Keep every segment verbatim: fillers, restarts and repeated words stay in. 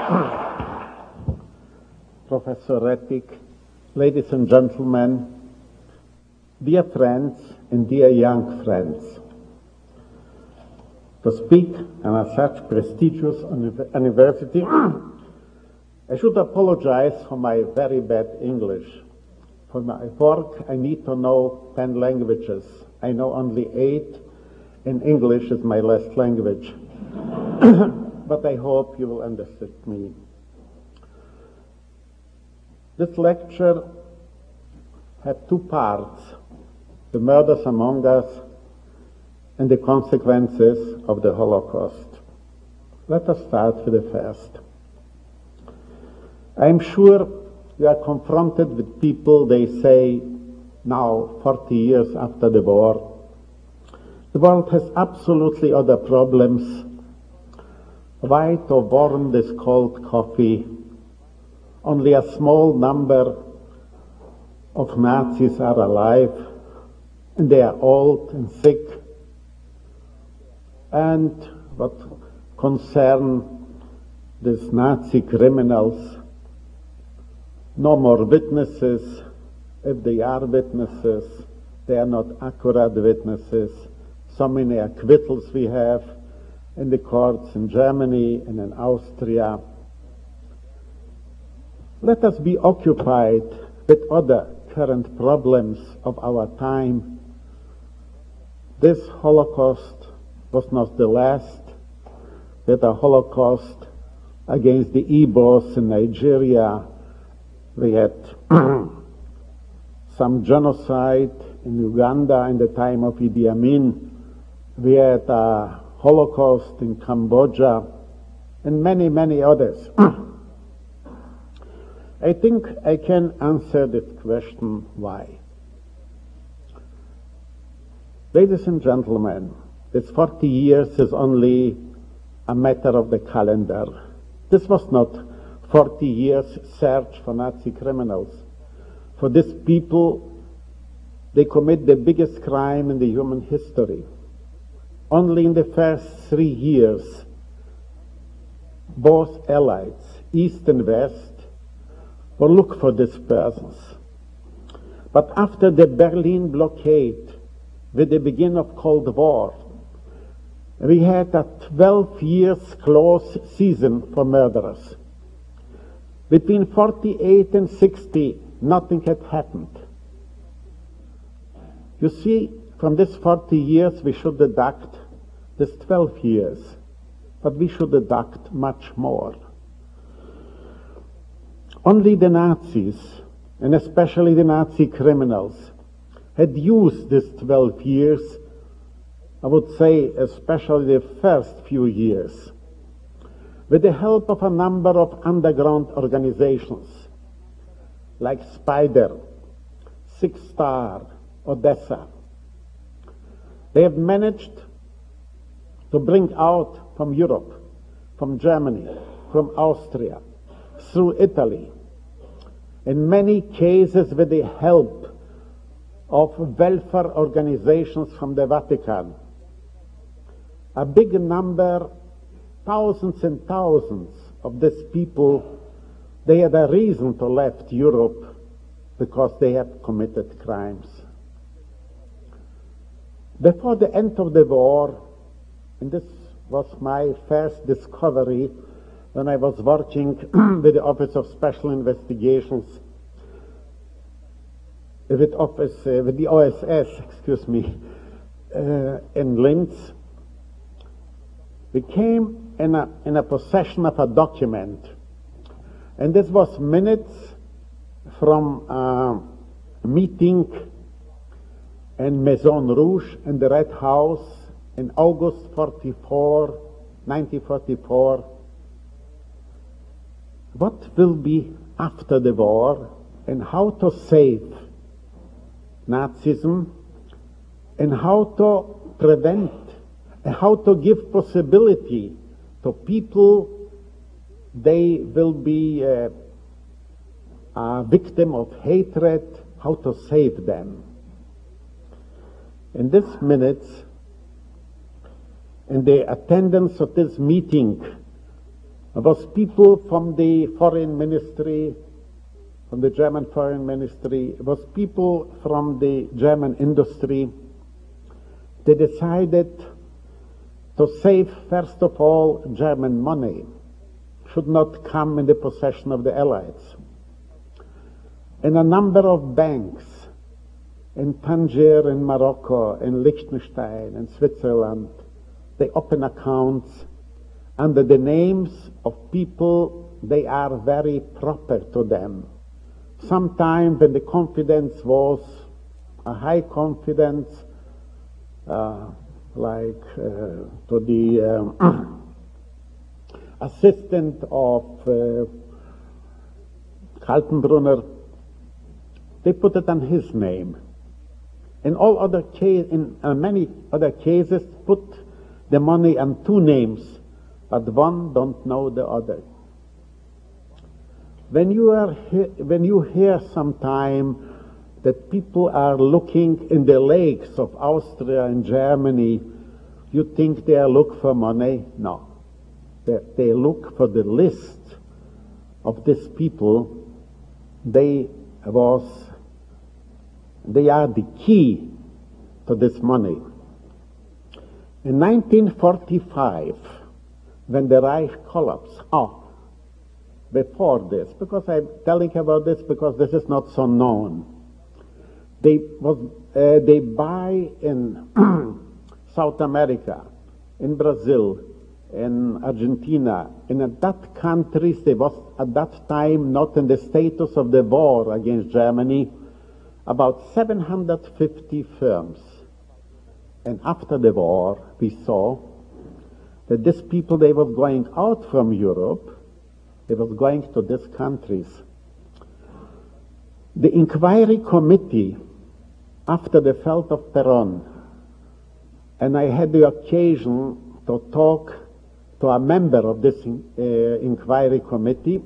Professor Rettig, ladies and gentlemen, dear friends and dear young friends. To speak at such prestigious university, I should apologize for my very bad English. For my work, I need to know ten languages. I know only eight, and English is my last language. But I hope you will understand me. This lecture has two parts: the murders among us and the consequences of the Holocaust. Let us start with the first. I am sure you are confronted with people, they say, now, forty years after the war, the world has absolutely other problems. Why to warm this cold coffee? Only a small number of Nazis are alive, and they are old and sick. And what concern these Nazi criminals, no more witnesses. If they are witnesses, they are not accurate witnesses. So many acquittals we have in the courts in Germany and in Austria. Let us be occupied with other current problems of our time. This Holocaust was not the last. We had a Holocaust against the Igbos in Nigeria. We had some genocide in Uganda in the time of Idi Amin. We had a Holocaust in Cambodia and many, many others. I think I can answer this question, why? Ladies and gentlemen, this forty years is only a matter of the calendar. This was not forty years search for Nazi criminals. For these people, they commit the biggest crime in the human history. Only in the first three years, both allies, East and West, will look for these persons. But after the Berlin blockade, with the beginning of Cold War, we had a twelve years close season for murderers. Between forty-eight and sixty, nothing had happened. You see, from this forty years, we should deduct this twelve years, but we should deduct much more. Only the Nazis, and especially the Nazi criminals, had used these twelve years, I would say especially the first few years, with the help of a number of underground organizations, like Spider, Six Star, Odessa. They have managed to bring out from Europe, from Germany, from Austria, through Italy, in many cases with the help of welfare organizations from the Vatican, a big number, thousands and thousands of these people, they had a reason to left Europe because they had committed crimes. Before the end of the war, and this was my first discovery when I was working with the Office of Special Investigations, with, office, uh, with the O S S, excuse me, uh, in Linz, we came in a, in a possession of a document. And this was minutes from a meeting in Maison Rouge in the Red House in August forty-four, nineteen forty-four. What will be after the war, and how to save Nazism, and how to prevent, and how to give possibility to people they will be uh, a victim of hatred, how to save them. In these minutes, in the attendance of this meeting, It was people from the foreign ministry, from the German foreign ministry. It was people from the German industry. They decided to save, first of all, German money should not come in the possession of the Allies. In a number of banks, in Tangier, in Morocco, in Liechtenstein, in Switzerland, they open accounts under the names of people they are very proper to them. Sometimes when the confidence was a high confidence, uh, like uh, to the um, assistant of uh, Kaltenbrunner, they put it on his name. In all other case, in uh, many other cases, put the money on two names, but one don't know the other. When you are he- when you hear sometime that people are looking in the lakes of Austria and Germany, you think they are looking for money? No, they, they look for the list of these people. They was they are the key to this money. In nineteen forty-five, when the Reich collapsed, oh, before this, because I'm telling about this because this is not so known. They was uh, they buy in South America, in Brazil, in Argentina, and in that countries they was at that time not in the status of the war against Germany, about seven hundred fifty firms. And after the war, we saw that these people, they were going out from Europe, they were going to these countries. The inquiry committee, after the fall of Peron, and I had the occasion to talk to a member of this uh, inquiry committee,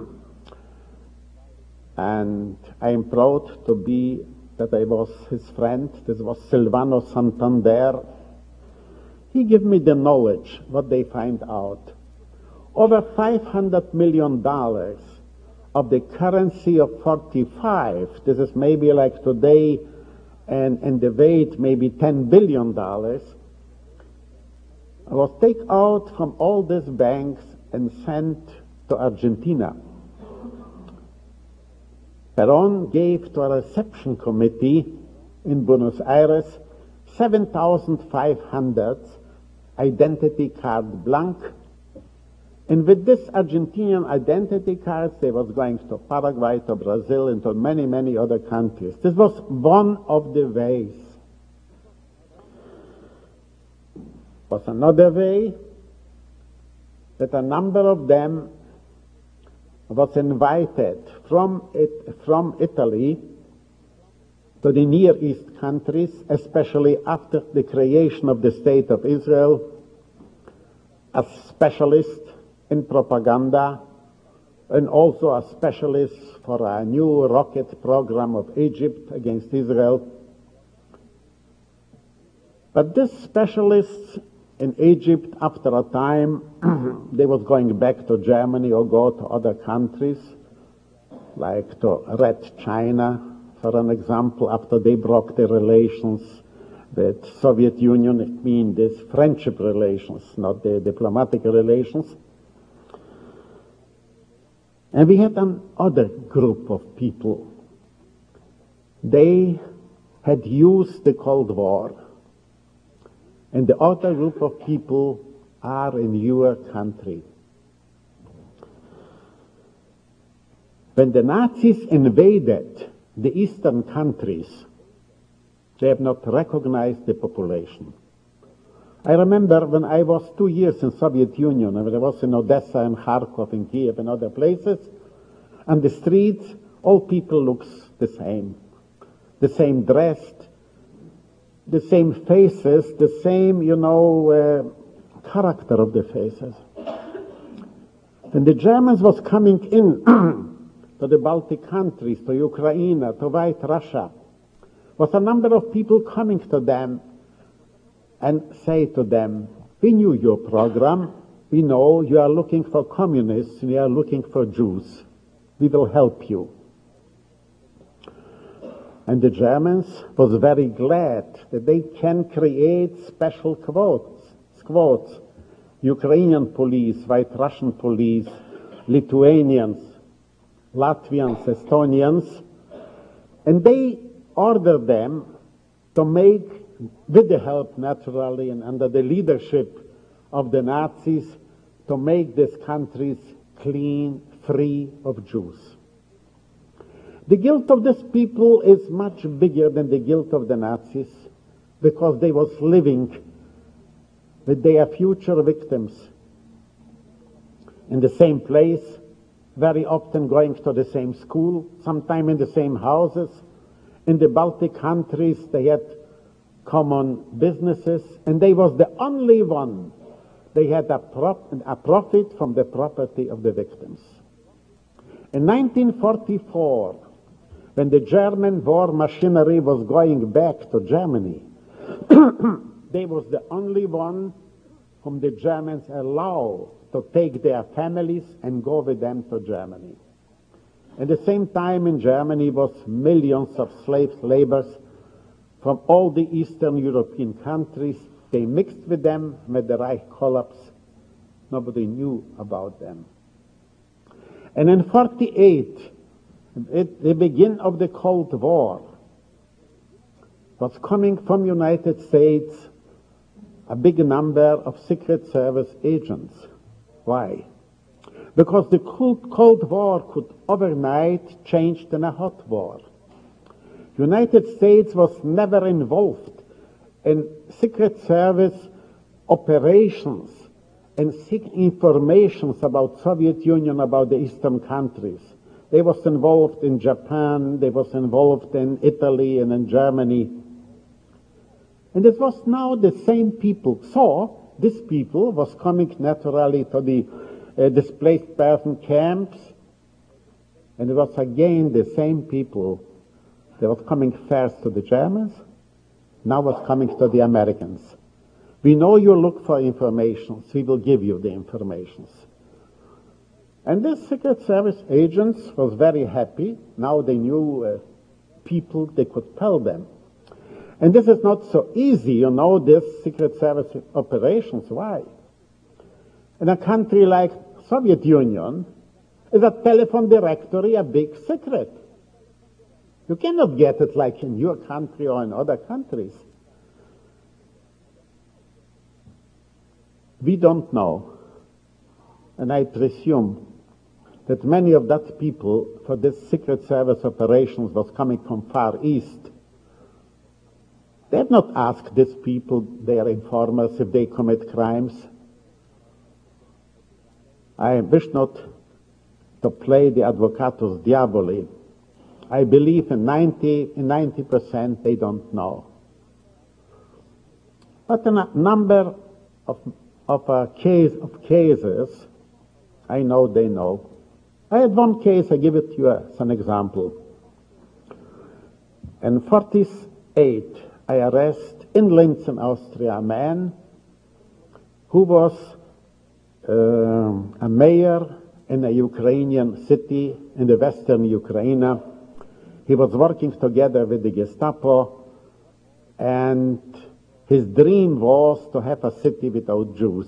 and I am proud to be that I was his friend. This was Silvano Santander. He gave me the knowledge, what they find out. Over five hundred million dollars of the currency of forty-five, this is maybe like today, and, and the weight maybe ten billion dollars, was taken out from all these banks and sent to Argentina. Peron gave to a reception committee in Buenos Aires seven thousand five hundred identity card blank, and with this Argentinian identity cards they was going to Paraguay, to Brazil, and to many, many other countries. This was one of the ways. Was another way that a number of them was invited from it, from Italy to the Near East countries, especially after the creation of the State of Israel, as specialists in propaganda, and also a specialist for a new rocket program of Egypt against Israel. But these specialists in Egypt, after a time, they was going back to Germany or go to other countries, like to Red China, for an example, after they broke the relations with Soviet Union. It means these friendship relations, not the diplomatic relations. And we had another group of people. They had used the Cold War. And the other group of people are in your country. When the Nazis invaded the eastern countries, they have not recognized the population. I remember when I was two years in Soviet Union, and I was in Odessa and Kharkov and Kiev and other places, on the streets, all people looks the same. The same dressed, the same faces, the same, you know, uh, character of the faces. When the Germans was coming in to the Baltic countries, to Ukraine, to White Russia, was a number of people coming to them and say to them, we knew your program, we know you are looking for communists and you are looking for Jews. We will help you. And the Germans was very glad that they can create special quotes, quotes, Ukrainian police, White Russian police, Lithuanians, Latvians, Estonians, and they ordered them to make, with the help naturally and under the leadership of the Nazis, to make these countries clean, free of Jews. The guilt of these people is much bigger than the guilt of the Nazis, because they was living with their future victims in the same place, very often going to the same school, sometime in the same houses. In the Baltic countries, they had common businesses, and they was the only one. They had a, prop, a profit from the property of the victims. In nineteen forty-four, when the German war machinery was going back to Germany, they was the only one whom the Germans allowed to take their families and go with them to Germany. At the same time in Germany was millions of slave laborers from all the Eastern European countries. They mixed with them when the Reich collapsed. Nobody knew about them. And in forty-eight, at the beginning of the Cold War, was coming from United States a big number of Secret Service agents. Why? Because the Cold War could overnight change to a hot war. United States was never involved in Secret Service operations and seek informations about Soviet Union, about the Eastern countries. They was involved in Japan, they was involved in Italy and in Germany. And it was now the same people. So, these people was coming naturally to the uh, displaced person camps, and it was again the same people that was coming first to the Germans, now was coming to the Americans. We know you look for information, so we will give you the information. And these Secret Service agents was very happy. Now they knew uh, people they could tell them. And this is not so easy, you know, this Secret Service operations. Why? In a country like Soviet Union, is a telephone directory a big secret? You cannot get it like in your country or in other countries. We don't know, and I presume that many of that people for this Secret Service operations was coming from Far East. They have not asked these people, their informers, if they commit crimes. I wish not to play the advocatus diaboli. I believe in ninety, in ninety percent they don't know. But a number of, of, a case, of cases, I know they know. I had one case, I give it to you as an example. In forty-eight, I arrest in Linz in Austria a man who was uh, a mayor in a Ukrainian city in the western Ukraine. He was working together with the Gestapo, and his dream was to have a city without Jews.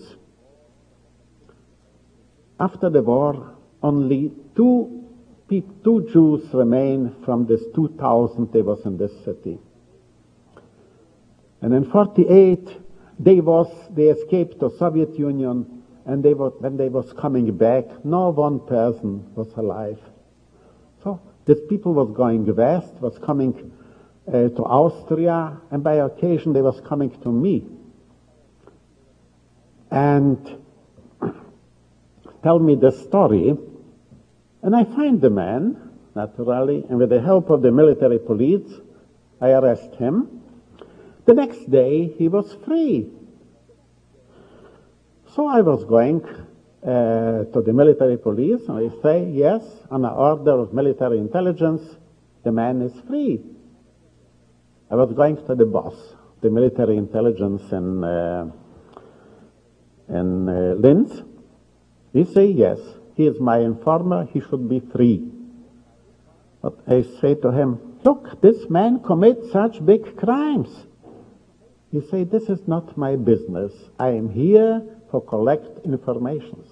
After the war, only two, two Jews remain from this two thousand that was in this city. And in forty-eight, they was they escaped to Soviet Union, and they were, when they was coming back, no one person was alive. So these people was going west, was coming uh, to Austria, and by occasion they was coming to me. And tell me the story, and I find the man, naturally, and with the help of the military police, I arrest him. The next day, he was free. So I was going uh, to the military police, and I say, yes, on an order of military intelligence, the man is free. I was going to the boss, the military intelligence in, uh, in uh, Linz? He say, yes, he is my informer, he should be free. But I say to him, look, this man commits such big crimes. He say, this is not my business. I am here to collect informations.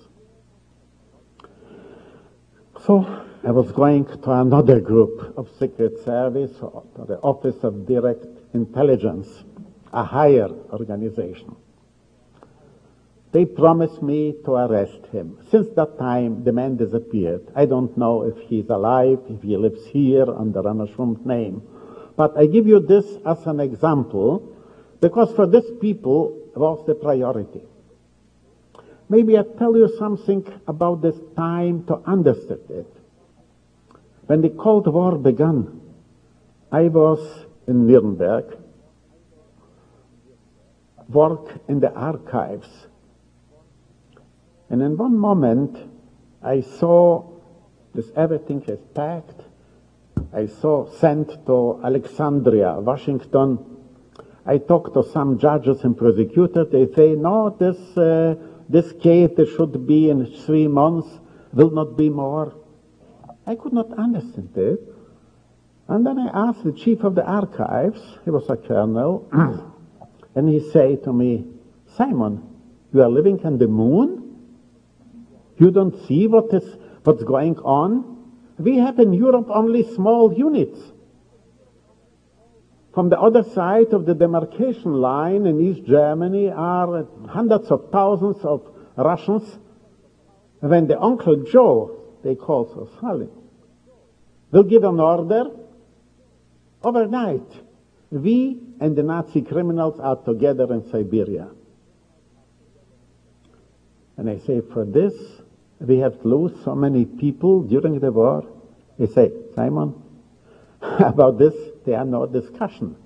So I was going to another group of Secret Service, to the Office of Direct Intelligence, a higher organization. They promised me to arrest him. Since that time, the man disappeared. I don't know if he's alive, if he lives here under an assumed name. But I give you this as an example, because for these people it was the priority. Maybe I'll tell you something about this time to understand it. When the Cold War began, I was in Nuremberg, work in the archives. And in one moment, I saw this everything is packed. I saw sent to Alexandria, Washington. I talked to some judges and prosecutors. They say, no, this, uh, this case this should be in three months, will not be more. I could not understand it. And then I asked the chief of the archives, he was a colonel, and he said to me, Simon, you are living on the moon? You don't see what is, what's going on? We have in Europe only small units. From the other side of the demarcation line in East Germany are hundreds of thousands of Russians. When the Uncle Joe, they call so Stalin, will give an order, overnight, we and the Nazi criminals are together in Siberia. And I say, for this, we have to lose so many people during the war. They say, Simon, about this, there are no discussion.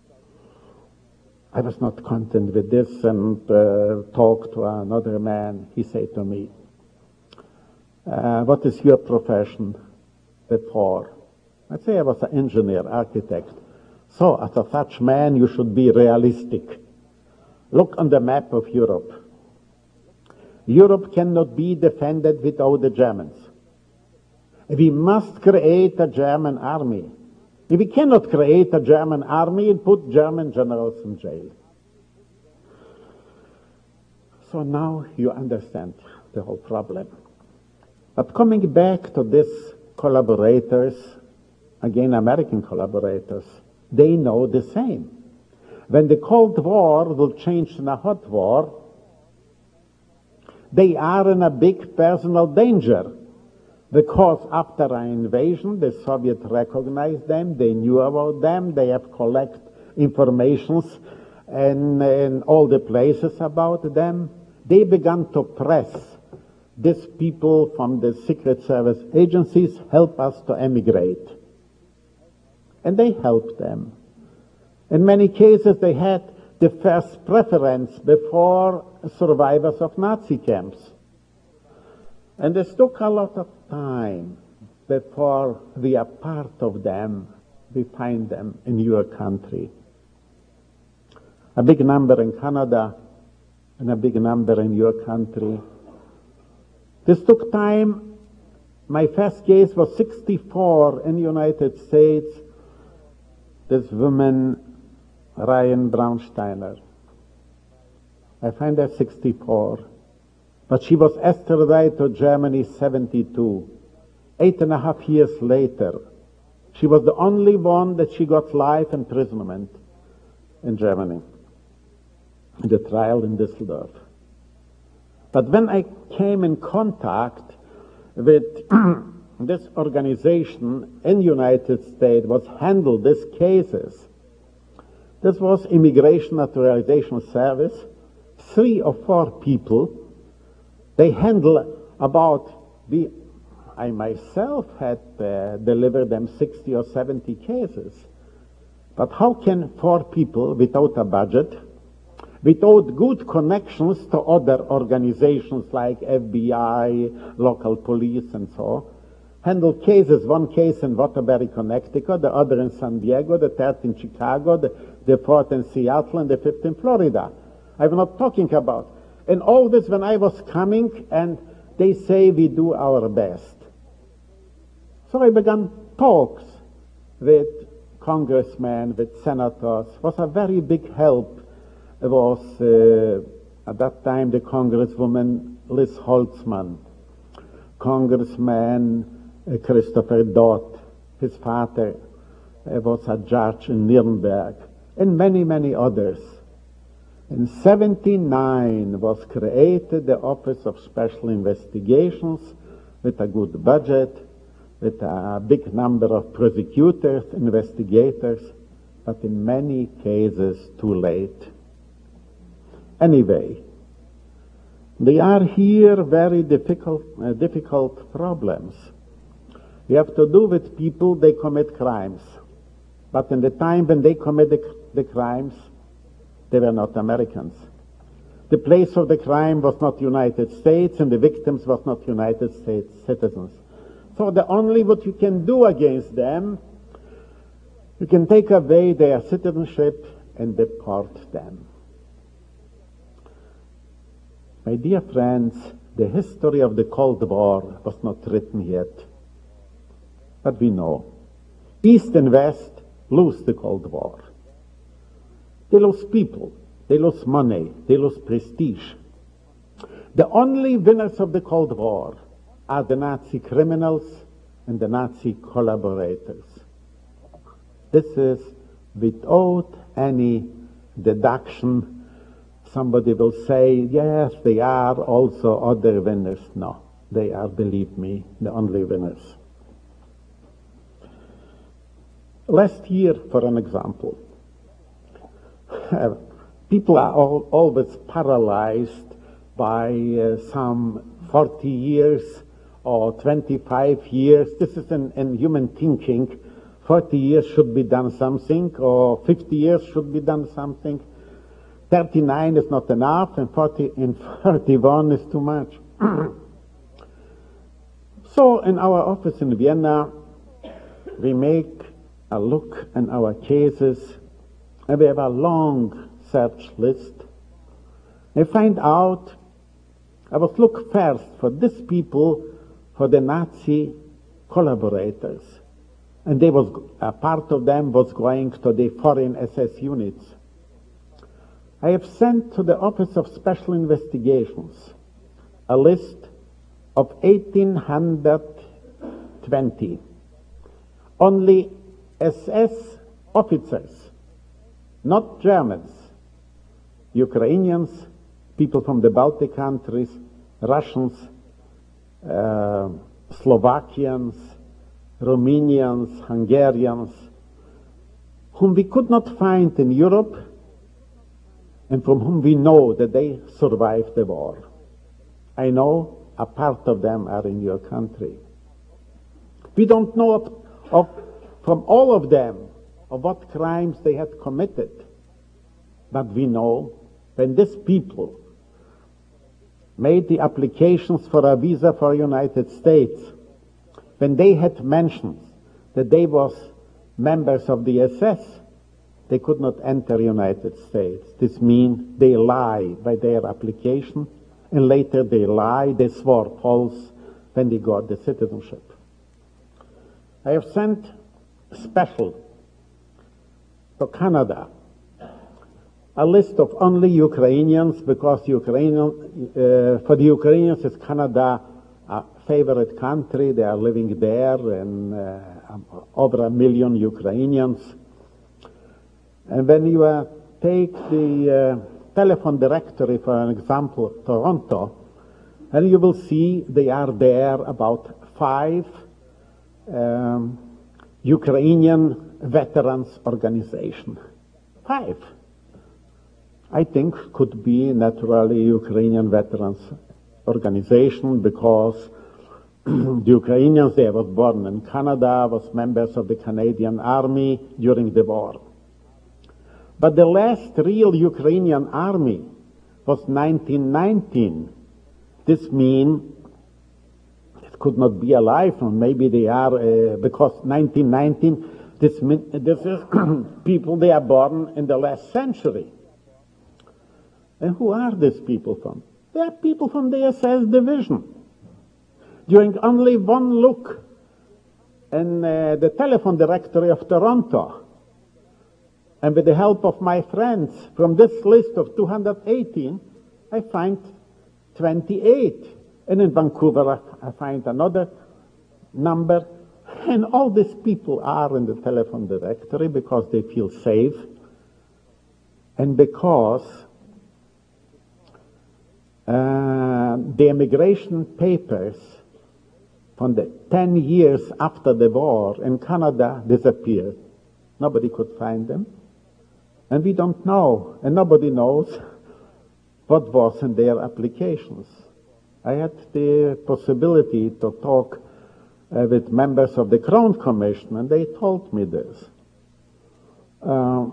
I was not content with this and uh, talked to another man. He said to me, uh, what is your profession before? I say I was an engineer, architect. So, as a such man, you should be realistic. Look on the map of Europe. Europe cannot be defended without the Germans. We must create a German army. If we cannot create a German army and put German generals in jail. So now you understand the whole problem. But coming back to these collaborators, again American collaborators, they know the same. When the Cold War will change in a hot war, they are in a big personal danger. Because after an invasion, the Soviets recognized them, they knew about them, they have collected informations in, in all the places about them. They began to press these people from the Secret Service agencies, help us to emigrate. And they helped them. In many cases, they had the first preference before survivors of Nazi camps. And this took a lot of time before we are part of them, we find them in your country. A big number in Canada and a big number in your country. This took time. My first case was sixty-four in the United States. This woman, Ryan Braunsteiner. I find her sixty-four. But she was extradited to Germany seventy-two. Eight and a half years later, she was the only one that she got life imprisonment in Germany, in the trial in Düsseldorf. But when I came in contact with this organization in the United States, was handled these cases, this was Immigration Naturalization Service, three or four people. They handle about, the, I myself had uh, delivered them sixty or seventy cases. But how can four people without a budget, without good connections to other organizations like F B I, local police and so, handle cases, one case in Waterbury, Connecticut, the other in San Diego, the third in Chicago, the, the fourth in Seattle, and the fifth in Florida. I'm not talking about And all this when I was coming, and they say we do our best. So I began talks with congressmen, with senators. It was a very big help. It was, uh, at that time, the Congresswoman Liz Holtzman, Congressman uh, Christopher Dodd, his father uh, was a judge in Nuremberg, and many, many others. In seventy-nine was created the Office of Special Investigations with a good budget, with a big number of prosecutors, investigators, but in many cases too late. Anyway, they are here very difficult, uh, difficult problems. You have to do with people, they commit crimes. But in the time when they commit the, the crimes, they were not Americans. The place of the crime was not United States, and the victims was not United States citizens. So the only what you can do against them, you can take away their citizenship and deport them. My dear friends, the history of the Cold War was not written yet. But we know. East and West lose the Cold War. They lose people, they lose money, they lose prestige. The only winners of the Cold War are the Nazi criminals and the Nazi collaborators. This is without any deduction. Somebody will say, yes, they are also other winners. No, they are, believe me, the only winners. Last year, for an example, people are all, always paralyzed by uh, some forty years or twenty-five years. This is in, in human thinking. forty years should be done something, or fifty years should be done something. thirty-nine is not enough, and forty and thirty-one is too much. So in our office in Vienna, we make a look in our cases, and we have a long search list. I find out, I was look first for these people, for the Nazi collaborators. And they was, a part of them was going to the foreign S S units. I have sent to the Office of Special Investigations a list of eighteen twenty. Only S S officers, not Germans, Ukrainians, people from the Baltic countries, Russians, uh, Slovakians, Romanians, Hungarians, whom we could not find in Europe and from whom we know that they survived the war. I know a part of them are in your country. We don't know of, of, from all of them of what crimes they had committed, but we know when these people made the applications for a visa for United States, when they had mentioned that they was members of the S S, they could not enter United States. This means they lie by their application, and later they lie, they swore false when they got the citizenship. I have sent special to Canada a list of only Ukrainians, because Ukrainian, uh, for the Ukrainians is Canada a favorite country. They are living there, and uh, over a million Ukrainians. And when you uh, take the uh, telephone directory, for an example, Toronto, and you will see they are there about five um, Ukrainian veterans organization. Five. I think could be naturally Ukrainian veterans organization, because the Ukrainians, they were born in Canada, was members of the Canadian Army during the war. But the last real Ukrainian army was nineteen nineteen. This means it could not be alive, and maybe they are, uh, because nineteen nineteen, this, mean, this is people, they are born in the last century. And who are these people from? They are people from the S S division. During only one look in uh, the telephone directory of Toronto, and with the help of my friends from this list of two hundred eighteen, I find twenty-eight. And in Vancouver, I find another number. And all these people are in the telephone directory because they feel safe and because uh, the immigration papers from the ten years after the war in Canada disappeared. Nobody could find them. And we don't know, and nobody knows what was in their applications. I had the possibility to talk uh, with members of the Crown Commission, and they told me this. Uh,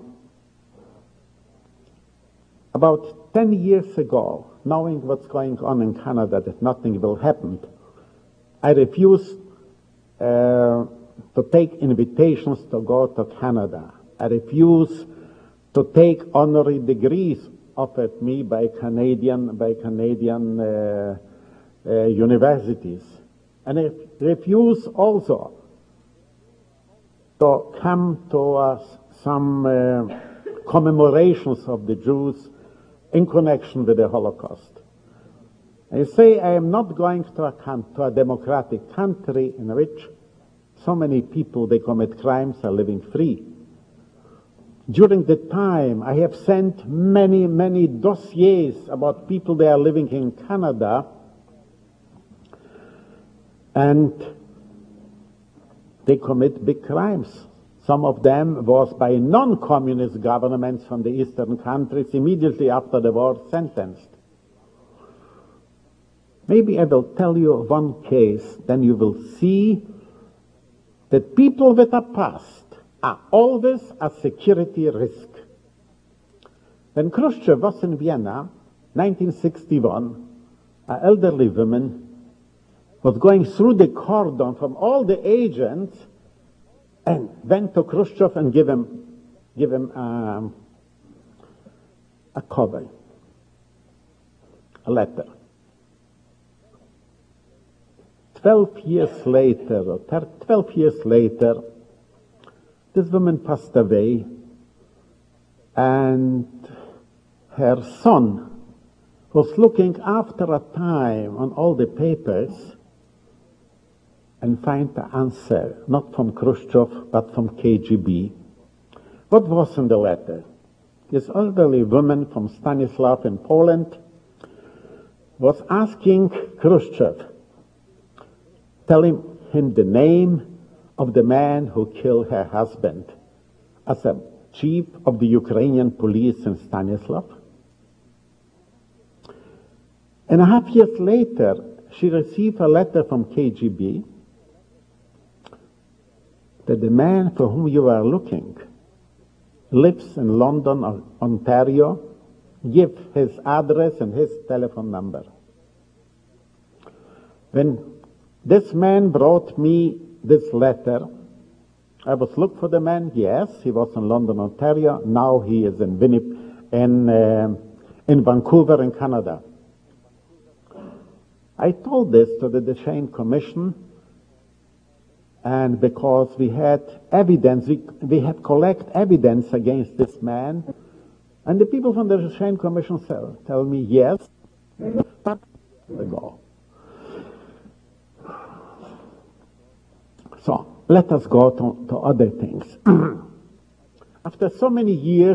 about ten years ago, knowing what's going on in Canada, that nothing will happen, I refused uh, to take invitations to go to Canada. I refused to take honorary degrees offered me by Canadian, by Canadian uh, uh, universities. And I refuse also to come to uh, some uh, commemorations of the Jews in connection with the Holocaust. I say I am not going to a, to a democratic country in which so many people, they commit crimes, are living free. During the time, I have sent many, many dossiers about people that are living in Canada, and they commit big crimes. Some of them was by non-communist governments from the eastern countries immediately after the war sentenced. Maybe I will tell you one case, then you will see that people with a past are always a security risk. When Khrushchev was in Vienna, nineteen sixty-one, an elderly woman was going through the cordon from all the agents and went to Khrushchev and gave him, give him um, a cover, a letter. Twelve years later, or twelve years later, this woman passed away, and her son was looking after a time on all the papers and find the answer, not from Khrushchev, but from K G B. What was in the letter? This elderly woman from Stanislav in Poland was asking Khrushchev, telling him the name of the man who killed her husband as a chief of the Ukrainian police in Stanislav. And a half years later, she received a letter from K G B that the man for whom you are looking lives in London, Ontario. Give his address and his telephone number. When this man brought me this letter, I was looking for the man. Yes, he was in London, Ontario. Now he is in Winnipeg, in, uh, in Vancouver, in Canada. I told this to the Deschênes Commission, and because we had evidence, we, we had collect evidence against this man, and the people from the Deschênes Commission tell, tell me yes, but ago. So let us go to, to other things. After so many years,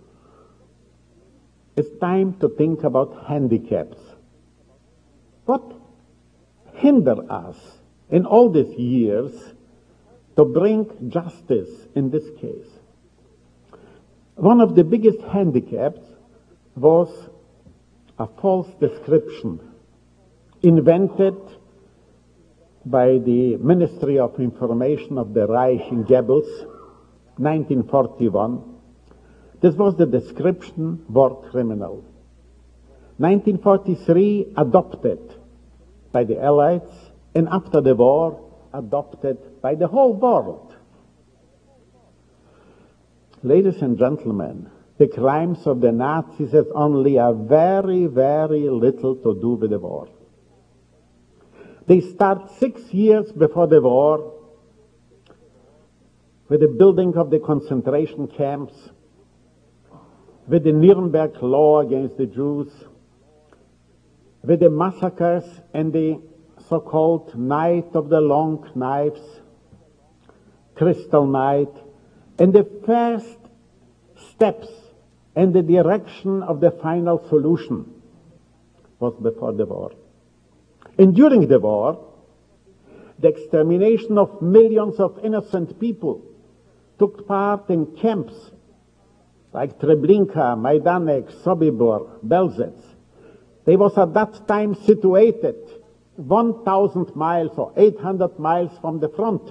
it's time to think about handicaps. What hindered us in all these years to bring justice in this case? One of the biggest handicaps was a false description invented by the Ministry of Information of the Reich in Goebbels, nineteen forty-one. This was the description war criminal. nineteen forty-three adopted by the Allies, and after the war adopted by the whole world. Ladies and gentlemen, the crimes of the Nazis has only a very, very little to do with the war. They start six years before the war with the building of the concentration camps, with the Nuremberg law against the Jews, with the massacres and the so-called Night of the Long Knives, Crystal Night, and the first steps in the direction of the final solution was before the war. And during the war, the extermination of millions of innocent people took part in camps like Treblinka, Majdanek, Sobibor, Belzec. They was at that time situated one thousand miles or eight hundred miles from the front.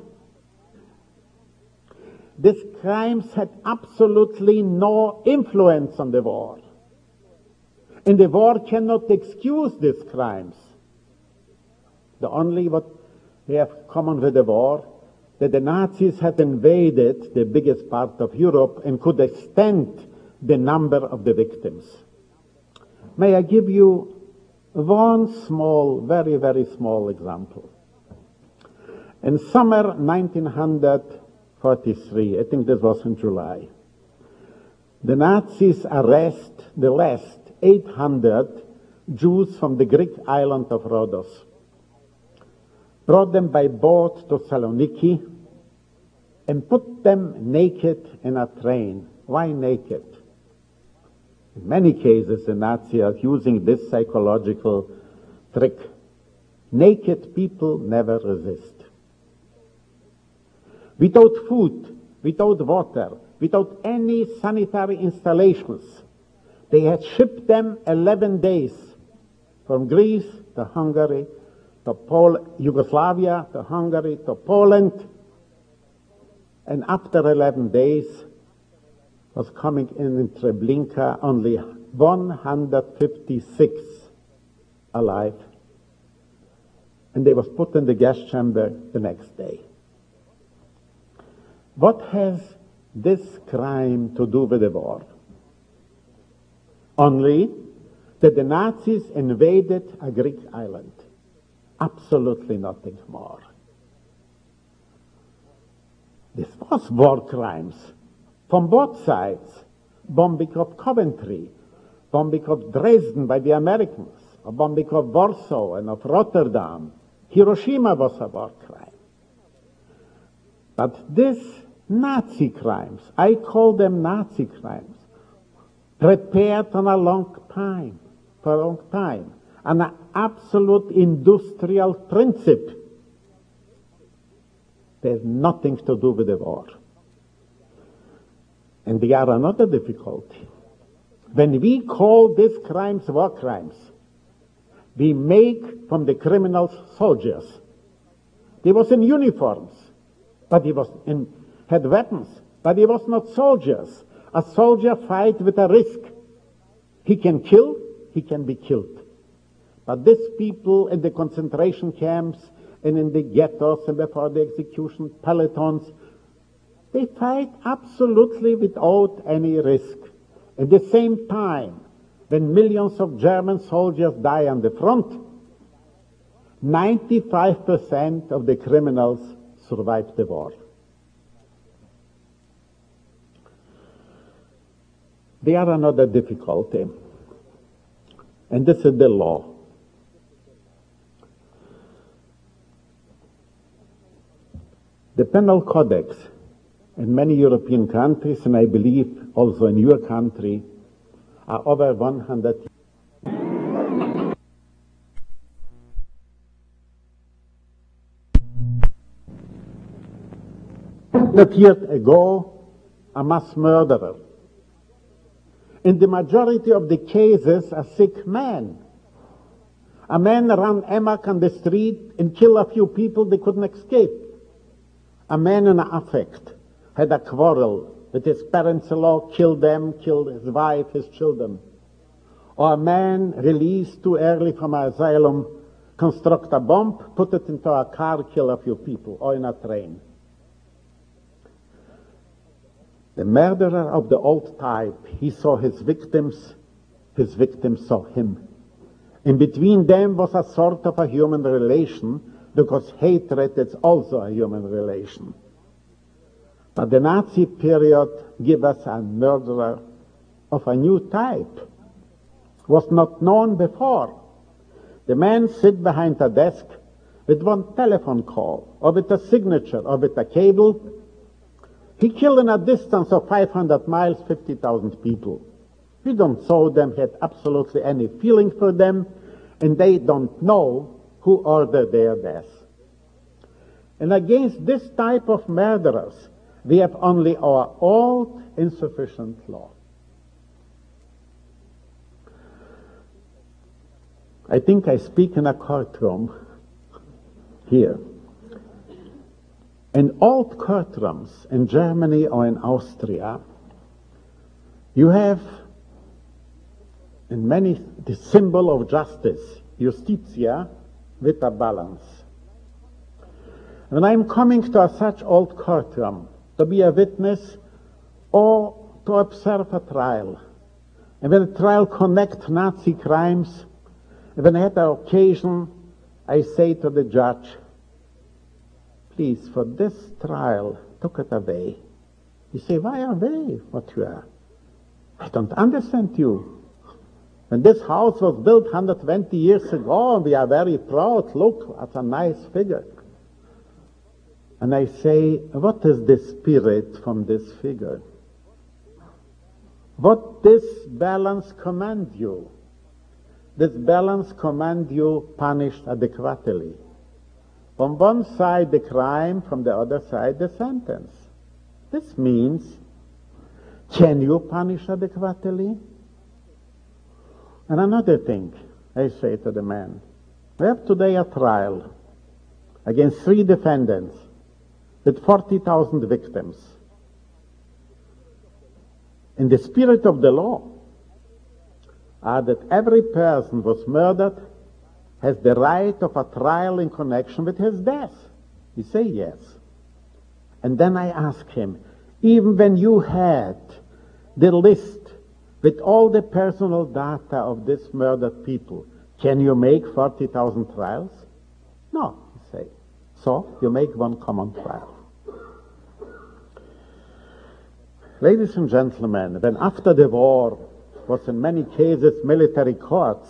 These crimes had absolutely no influence on the war. And the war cannot excuse these crimes. The only what they have common with the war, that the Nazis had invaded the biggest part of Europe and could extend the number of the victims. May I give you one small, very, very small example. In summer nineteen forty-three, I think this was in July, the Nazis arrest the last eight hundred Jews from the Greek island of Rhodos, brought them by boat to Saloniki, and put them naked in a train. Why naked? In many cases, the Nazis are using this psychological trick. Naked people never resist. Without food, without water, without any sanitary installations, they had shipped them eleven days from Greece to Hungary, to Pol- Yugoslavia, to Hungary, to Poland, and after eleven days was coming in in Treblinka only one hundred fifty-six alive, and they was put in the gas chamber the next day. What has this crime to do with the war? Only that the Nazis invaded a Greek island. Absolutely nothing more. This was war crimes from both sides. Bombing of Coventry, bombing of Dresden by the Americans, a bombing of Warsaw and of Rotterdam. Hiroshima was a war crime. But these Nazi crimes, I call them Nazi crimes, prepared on a long time, for a long time, on an absolute industrial principle. There's nothing to do with the war. And they are another difficulty. When we call these crimes war crimes, we make from the criminals soldiers. They was in uniforms, but he was in, had weapons, but he was not soldiers. A soldier fight with a risk. He can kill, he can be killed. But these people in the concentration camps and in the ghettos and before the execution pelotons, they fight absolutely without any risk. At the same time, when millions of German soldiers die on the front, ninety-five percent of the criminals survive the war. There are another difficulty, and this is the law. The Penal Codex in many European countries, and I believe also in your country, are over one hundred years. one hundred years ago, a mass murderer. In the majority of the cases, a sick man. A man ran amok on the street and killed a few people, they couldn't escape. A man in affect had a quarrel with his parents-in-law, killed them, killed his wife, his children. Or a man released too early from an asylum, construct a bomb, put it into a car, kill a few people, or in a train. The murderer of the old type, he saw his victims, his victims saw him. In between them was a sort of a human relation, because hatred is also a human relation. But the Nazi period gave us a murderer of a new type, was not known before. The man sit behind a desk with one telephone call, or with a signature, or with a cable. He killed in a distance of five hundred miles, fifty thousand people. We don't saw them, had absolutely any feeling for them, and they don't know who ordered their death. And against this type of murderers, we have only our old, insufficient law. I think I speak in a courtroom here. In old courtrooms in Germany or in Austria, you have in many the symbol of justice, Justitia, with a balance. When I'm coming to a such old courtroom to be a witness or to observe a trial, and when a trial connects Nazi crimes, and when I had an occasion, I say to the judge, please, for this trial, took it away. You say, why away? What you are? I don't understand you. When this house was built one hundred twenty years ago, we are very proud. Look, that's a nice figure. And I say, what is the spirit from this figure? What this balance command you? This balance command you punished adequately. From one side the crime, from the other side the sentence. This means, can you punish adequately? And another thing, I say to the man, we have today a trial against three defendants with forty thousand victims. In the spirit of the law, are that every person was murdered has the right of a trial in connection with his death. He say yes. And then I ask him, even when you had the list with all the personal data of these murdered people, can you make forty thousand trials? No, he say. So you make one common trial. Ladies and gentlemen, when after the war was in many cases military courts,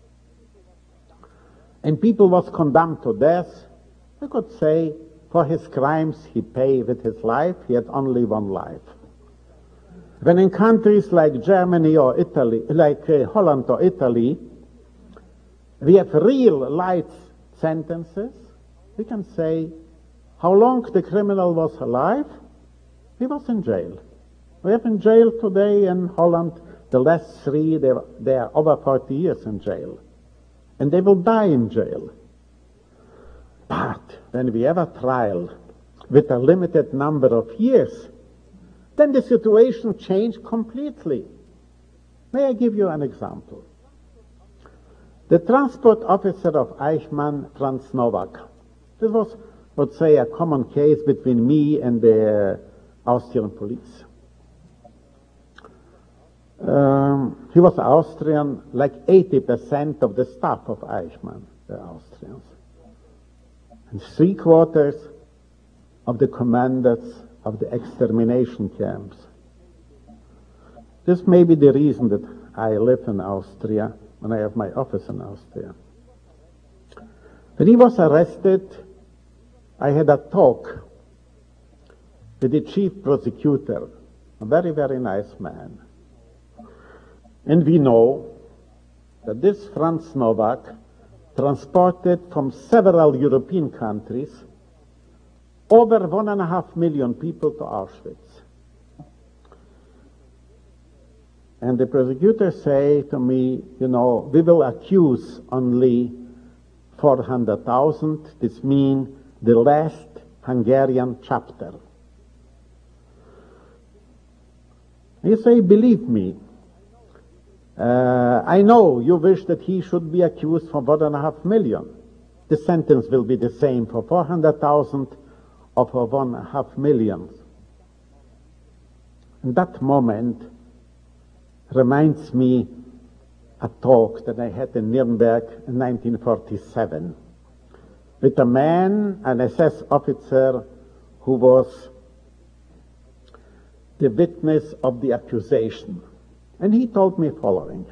and people was condemned to death, we could say for his crimes he paid with his life, he had only one life. When in countries like Germany or Italy, like uh, Holland or Italy, we have real life sentences, we can say how long the criminal was alive, he was in jail. We have in jail today in Holland, the last three, they, they are over forty years in jail. And they will die in jail. But when we have a trial with a limited number of years, then the situation changed completely. May I give you an example? The transport officer of Eichmann, Franz Nowak. This was, let's say, a common case between me and the Austrian police. Um, he was Austrian, like eighty percent of the staff of Eichmann, the Austrians. And three quarters of the commanders of the extermination camps. This may be the reason that I live in Austria, and I have my office in Austria. When he was arrested, I had a talk with the chief prosecutor, a very, very nice man. And we know that this Franz Nowak transported from several European countries over one and a half million people to Auschwitz. And the prosecutor say to me, you know, we will accuse only four hundred thousand. This means the last Hungarian chapter. You say, believe me, Uh, I know you wish that he should be accused for one and a half million. The sentence will be the same for four hundred thousand or for one and a half million. And that moment reminds me a talk that I had in Nuremberg in nineteen forty-seven with a man, an S S officer, who was the witness of the accusation. And he told me following.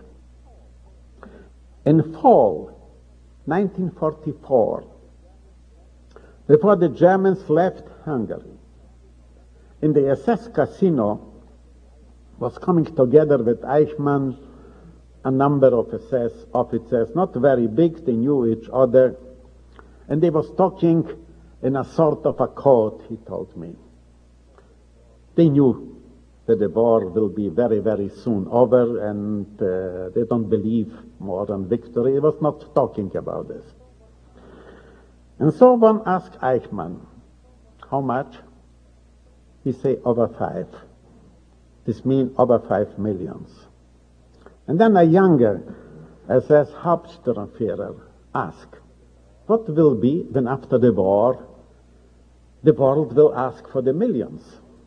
In fall nineteen forty-four, before the Germans left Hungary, in the S S casino was coming together with Eichmann a number of S S officers, not very big, they knew each other, and they was talking in a sort of a code, he told me. They knew that the war will be very, very soon over, and uh, they don't believe more than victory. He was not talking about this. And so one asked Eichmann, how much? He say, over five. This means over five millions. And then a younger S S Hauptsturmführer asked, what will be when after the war, the world will ask for the millions?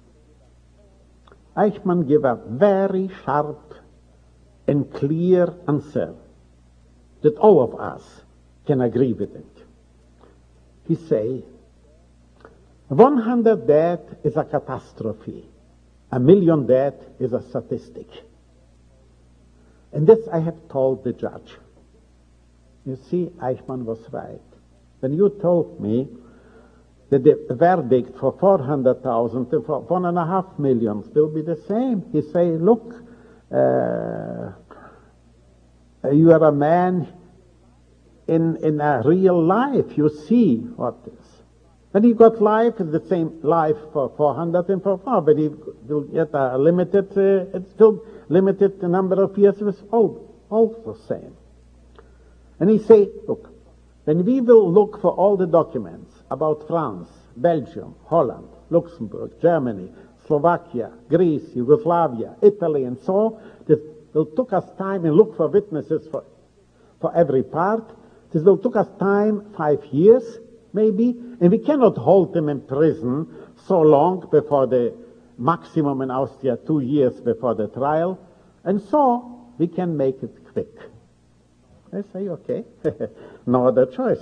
Eichmann gave a very sharp and clear answer that all of us can agree with it. He say, one hundred dead is a catastrophe. A million dead is a statistic. And this I have told the judge. You see, Eichmann was right. When you told me that the verdict for four hundred thousand and for one and a half millions will be the same, he say, look, uh, you are a man in, in a real life. You see what is. When he got life, it's the same life for four hundred and for four. When he will get a limited, uh, it's still limited the number of years, it's all, all the same. And he say, look, when we will look for all the documents about France, Belgium, Holland, Luxembourg, Germany, Slovakia, Greece, Yugoslavia, Italy, and so on, this will took us time and look for witnesses for, for every part. This will took us time, five years, maybe, and we cannot hold them in prison so long before the maximum in Austria, two years before the trial, and so we can make it quick. I say, okay, no other choice.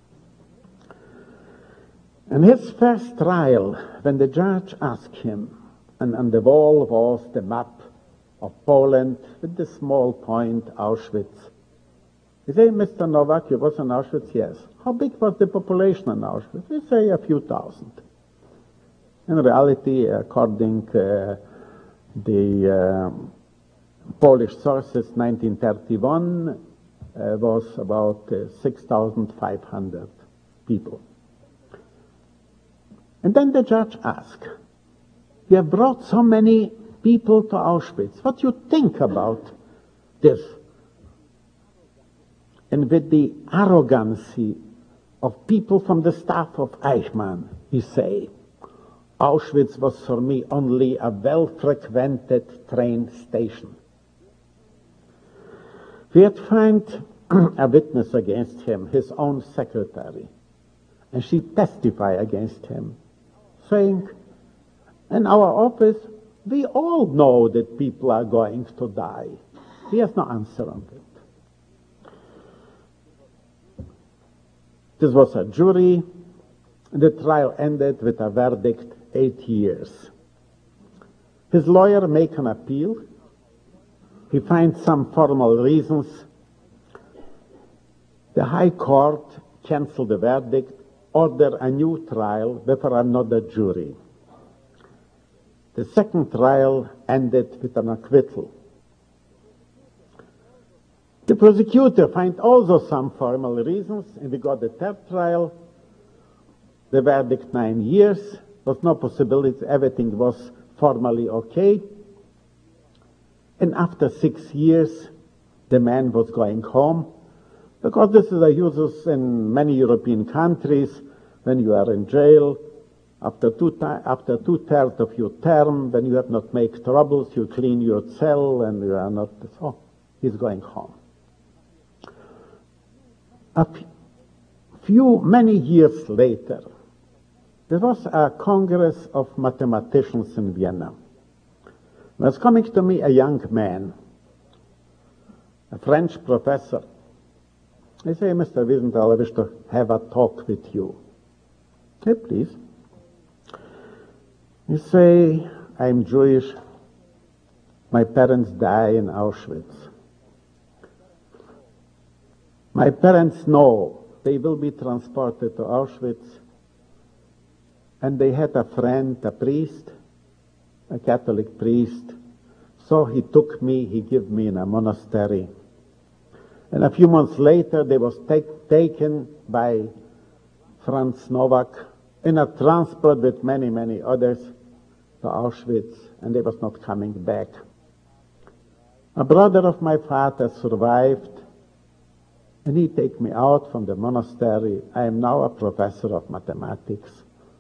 And his first trial, when the judge asked him, and on the wall was the map of Poland with the small point Auschwitz. He said, Mister Novak, you was in Auschwitz? Yes. How big was the population in Auschwitz? We say a few thousand. In reality, according to uh, the uh, Polish sources, nineteen thirty-one uh, was about uh, six thousand five hundred people. And then the judge asked, you have brought so many people to Auschwitz. What do you think about this? And with the arrogancy of people from the staff of Eichmann, he say, Auschwitz was for me only a well-frequented train station. We had found a witness against him, his own secretary, and she testified against him, saying, in our office, we all know that people are going to die. He has no answer on it. This was a jury. The trial ended with a verdict, eight years. His lawyer made an appeal. He finds some formal reasons. The High Court canceled the verdict, ordered a new trial before another jury. The second trial ended with an acquittal. The prosecutor found also some formal reasons, and we got the third trial. The verdict, nine years. There was no possibility, everything was formally okay. And after six years, the man was going home, because this is a usus in many European countries. When you are in jail, after two after two-thirds of your term, when you have not made troubles, you clean your cell, and you are not, so he's going home. A few, many years later, there was a Congress of Mathematicians in Vienna. was coming to me a young man, a French professor. I say, Mister Wiesenthal, I wish to have a talk with you. Okay, please. You say, I'm Jewish. My parents die in Auschwitz. My parents know they will be transported to Auschwitz. And they had a friend, a priest, a Catholic priest. So he took me, he gave me in a monastery. And a few months later, they was take, taken by Franz Novak in a transport with many, many others to Auschwitz, and they was not coming back. A brother of my father survived, and he take me out from the monastery. I am now a professor of mathematics.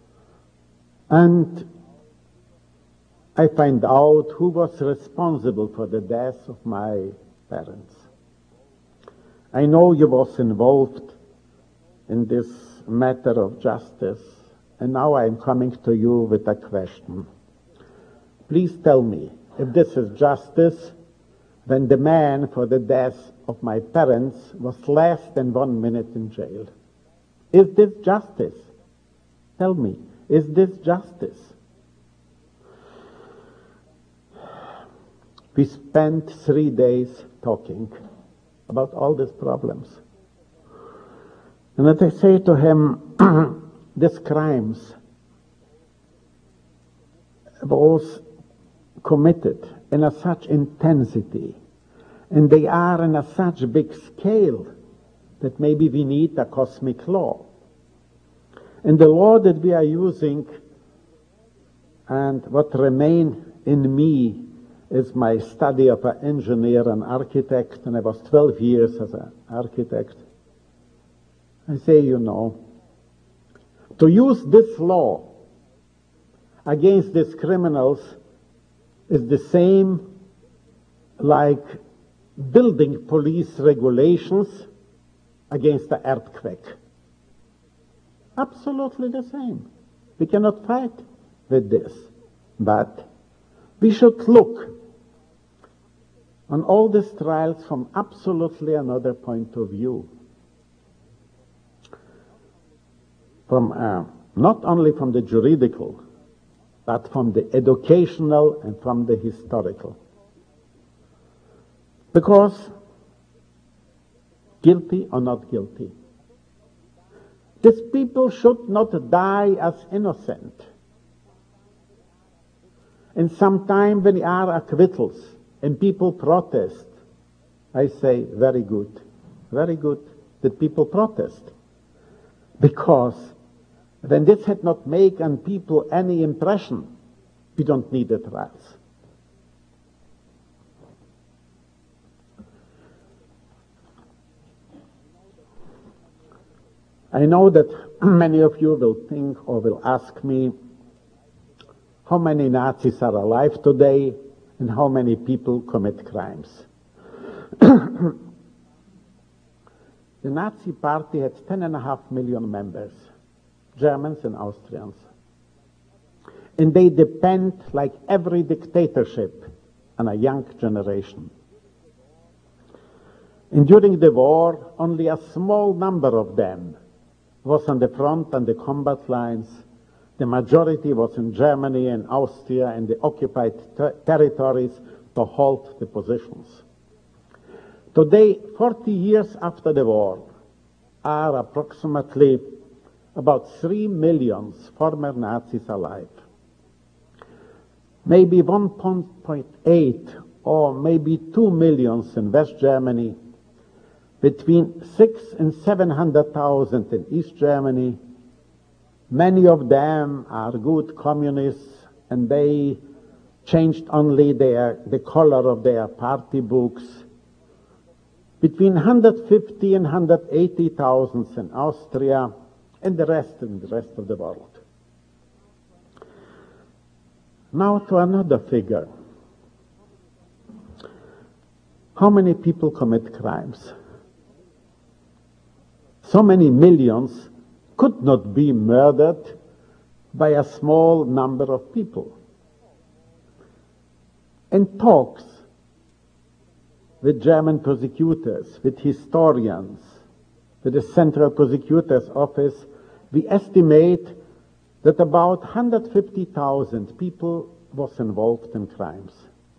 And I find out who was responsible for the death of my parents. I know you was involved in this matter of justice, and now I am coming to you with a question. Please tell me if this is justice when the man for the death of my parents was less than one minute in jail. Is this justice? Tell me, is this justice? We spent three days talking about all these problems. And that I say to him, these crimes was committed in a such intensity, and they are in a such big scale that maybe we need a cosmic law. And the law that we are using, and what remain in me, is my study of an engineer and architect, and I was twelve years as an architect. I say, you know, to use this law against these criminals is the same like building police regulations against the earthquake. Absolutely the same. We cannot fight with this. But we should look on all these trials from absolutely another point of view. From uh, not only from the juridical, but from the educational and from the historical. Because guilty or not guilty, these people should not die as innocent. And sometimes when there are acquittals and people protest, I say, very good, very good that people protest. Because when this had not made on people any impression, we don't need the trials. I know that many of you will think or will ask me, how many Nazis are alive today and how many people commit crimes? The Nazi party had ten and a half million members, Germans and Austrians. And they depend, like every dictatorship, on a young generation. And during the war, only a small number of them was on the front and the combat lines. The majority was in Germany and Austria and the occupied ter- territories to hold the positions. Today, forty years after the war, are approximately about three million former Nazis alive. Maybe one point eight or maybe two million in West Germany, between six and seven hundred thousand in East Germany. Many of them are good communists, and they changed only their, the color of their party books. Between one hundred fifty and one hundred eighty thousand in Austria, and the rest in the rest of the world. Now to another figure. How many people commit crimes? So many millions could not be murdered by a small number of people. and talks with German prosecutors, with historians, with the Central Prosecutor's Office, we estimate that about one hundred fifty thousand people was involved in crimes.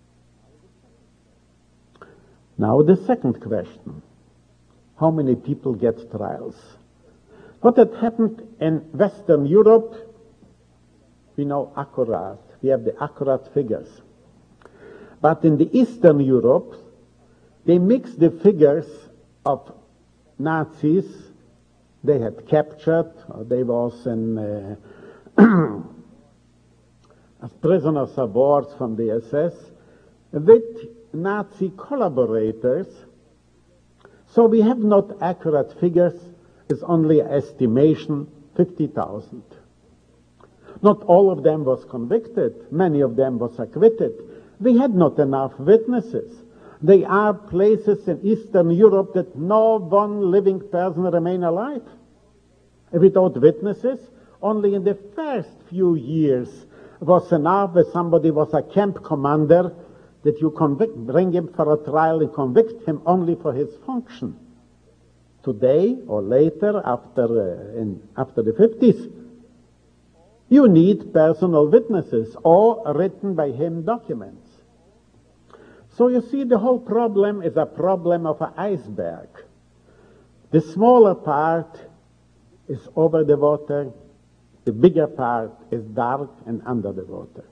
Now the second question, how many people get trials? What had happened in Western Europe, we know accurate, we have the accurate figures. But in the Eastern Europe, they mixed the figures of Nazis they had captured, or they was in, uh, as prisoners of war from the S S, with Nazi collaborators. So we have not accurate figures, it's only estimation, fifty thousand. Not all of them was convicted, many of them was acquitted. We had not enough witnesses. There are places in Eastern Europe that no one living person remain alive. Without witnesses, only in the first few years was enough if somebody was a camp commander that you convict, bring him for a trial and convict him only for his function. Today or later, after, uh, in, after the fifties, you need personal witnesses or written by him documents. So you see, the whole problem is a problem of an iceberg. The smaller part is over the water, the bigger part is dark and under the water.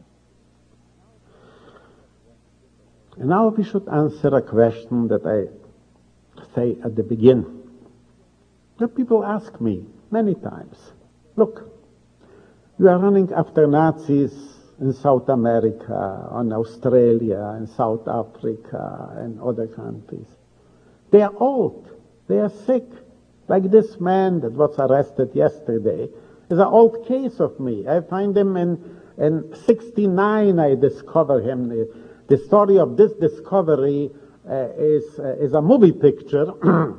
And now we should answer a question that I say at the beginning. The people ask me many times, look, you are running after Nazis in South America, in Australia, in South Africa, and other countries. They are old, they are sick. Like this man that was arrested yesterday is an old case of me. I find him in, in sixty-nine, I discover him. The, the story of this discovery uh, is, uh, is a movie picture.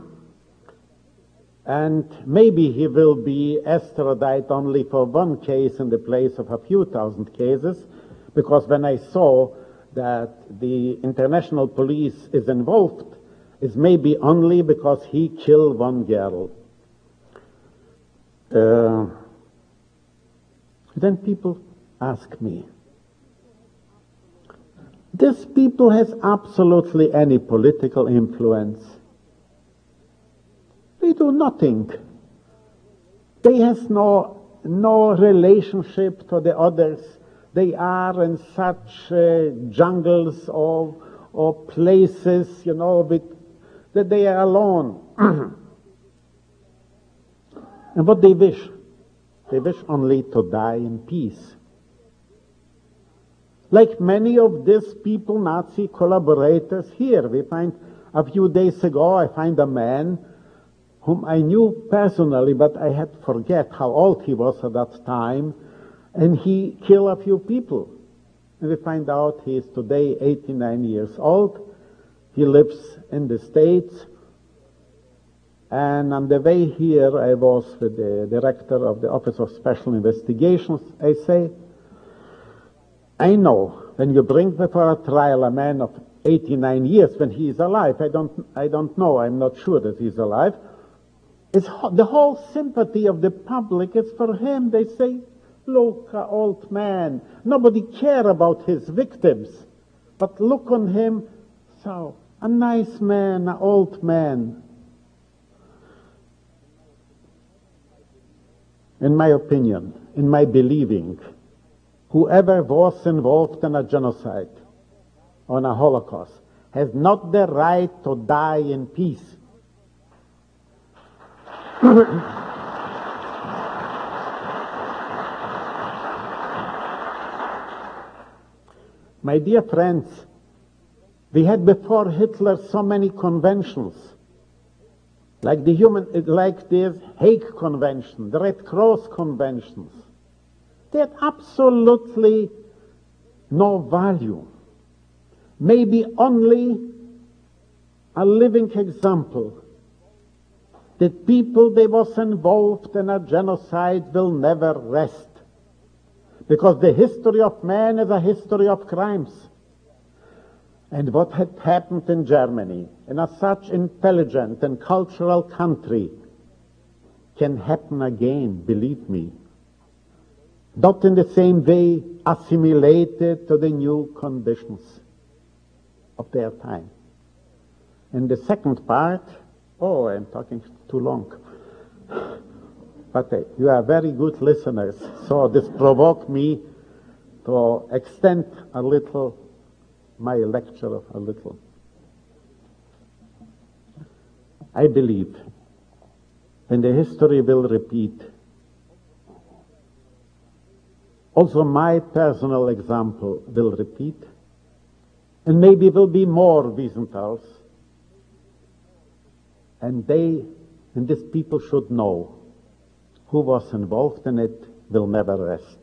And maybe he will be extradited only for one case in the place of a few thousand cases, because when I saw that the international police is involved, it's maybe only because he killed one girl. Uh, then people ask me, this people has absolutely any political influence? They do nothing. They has no, no relationship to the others. They are in such uh, jungles or, or places, you know, with, that they are alone. And what they wish? They wish only to die in peace. Like many of these people, Nazi collaborators here, we find a few days ago, I find a man whom I knew personally, but I had forget how old he was at that time, and he killed a few people. And we find out he is today eighty-nine years old. He lives in the States. And on the way here, I was with the director of the Office of Special Investigations. I say, I know when you bring before a trial a man of eighty-nine years, when he is alive, I don't, I don't know, I'm not sure that he's alive, it's the whole sympathy of the public is for him. They say, look, an old man. Nobody care about his victims. But look on him, so, a nice man, an old man. In my opinion, in my believing, whoever was involved in a genocide or in a Holocaust has not the right to die in peace. My dear friends, we had before Hitler so many conventions, like the human, like the Hague Convention, the Red Cross conventions. They had absolutely no value. Maybe only a living example that people they was involved in a genocide will never rest. Because the history of man is a history of crimes. And what had happened in Germany, in a such intelligent and cultural country, can happen again, believe me. Not in the same way assimilated to the new conditions of their time. And the second part, oh, I'm talking too long. But uh, you are very good listeners, so this provoked me to extend a little my lecture a little. I believe when the history will repeat, also my personal example will repeat, and maybe will be more Wiesenthals, and they, and these people should know who was involved in it will never rest.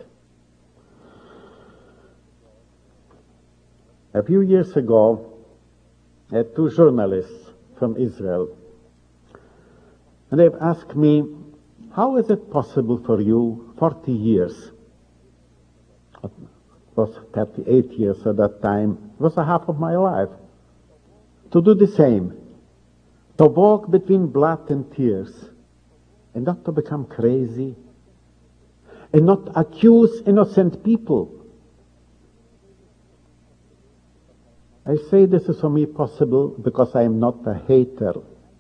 A few years ago, I had two journalists from Israel, and they've asked me, how is it possible for you, forty years, it was thirty-eight years at that time, it was a half of my life, to do the same, to walk between blood and tears, and not to become crazy, and not accuse innocent people. I say this is for me possible because I am not a hater.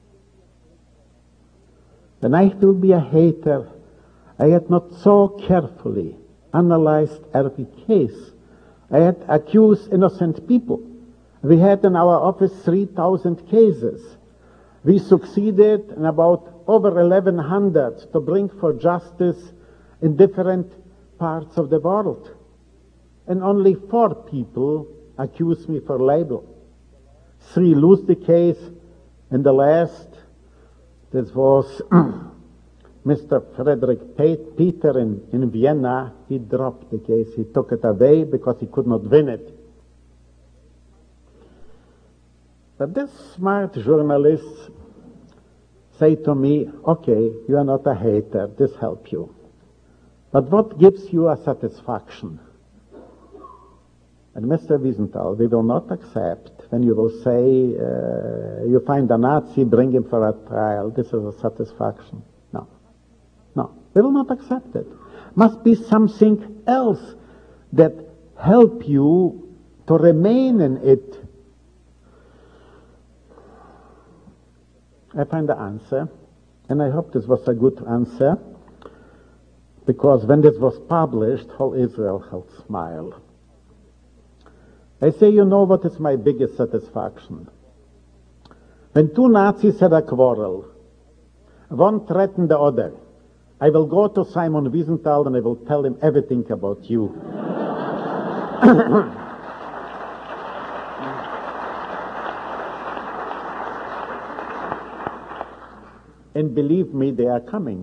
When I will be a hater, I had not so carefully analyzed every case. I had accused innocent people. We had in our office three thousand cases. We succeeded in about over eleven hundred to bring for justice in different parts of the world. And only four people accused me for libel. Three lose the case, and the last, this was Mister Frederick Peter in, in Vienna. He dropped the case. He took it away because he could not win it. But this smart journalists say to me, okay, you are not a hater, this helps you. But what gives you a satisfaction? And Mister Wiesenthal, we will not accept when you will say, uh, you find a Nazi, bring him for a trial, this is a satisfaction. No. No, we will not accept it. Must be something else that help you to remain in it. I find the answer, and I hope this was a good answer, because when this was published, whole Israel had smiled. I say, you know what is my biggest satisfaction? When two Nazis had a quarrel, one threatened the other, I will go to Simon Wiesenthal and I will tell him everything about you. And believe me, they are coming.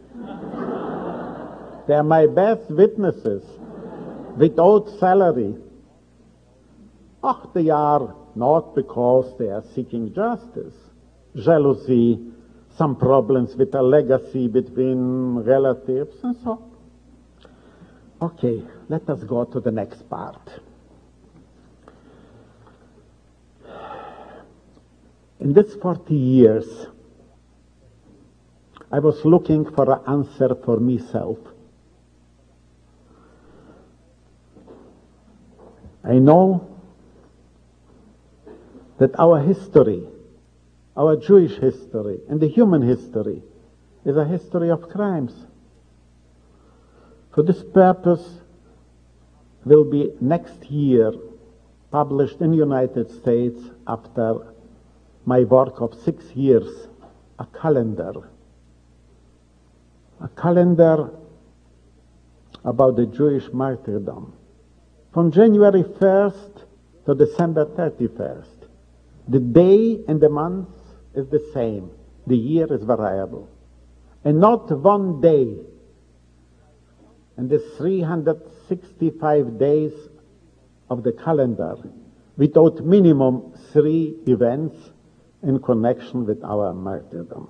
They are my best witnesses, without salary. Oh, they are not because they are seeking justice. Jealousy, some problems with a legacy between relatives, and so. Okay, let us go to the next part. In this forty years, I was looking for an answer for myself. I know that our history, our Jewish history, and the human history is a history of crimes. For this purpose will be next year published in the United States, after my work of six years, a calendar. A calendar about the Jewish martyrdom. From January first to December thirty-first. The day and the month is the same. The year is variable. And not one day in the three hundred sixty-five days of the calendar without minimum three events in connection with our martyrdom.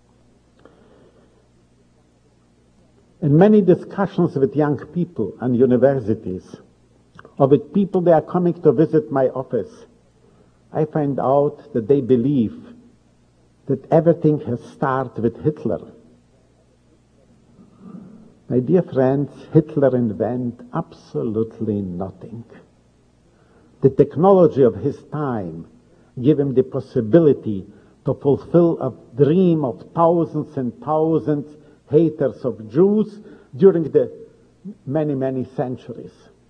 In many discussions with young people and universities, or with people that are coming to visit my office, I find out that they believe that everything has started with Hitler. My dear friends, Hitler invented absolutely nothing. The technology of his time gave him the possibility to fulfill a dream of thousands and thousands haters of Jews during the many, many centuries.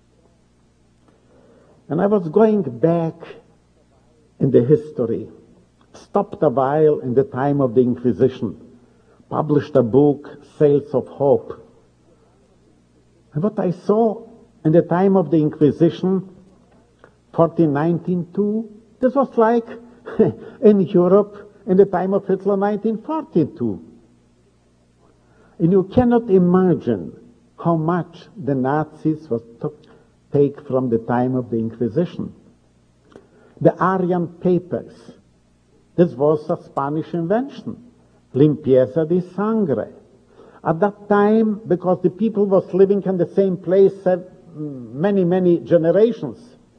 And I was going back in the history, stopped a while in the time of the Inquisition, published a book, Sails of Hope. And what I saw in the time of the Inquisition, fourteen ninety-two, this was like in Europe in the time of Hitler, nineteen forty-two. And you cannot imagine how much the Nazis was took, take from the time of the Inquisition. The Arian papers, this was a Spanish invention, limpieza de sangre. At that time, because the people was living in the same place many, many generations,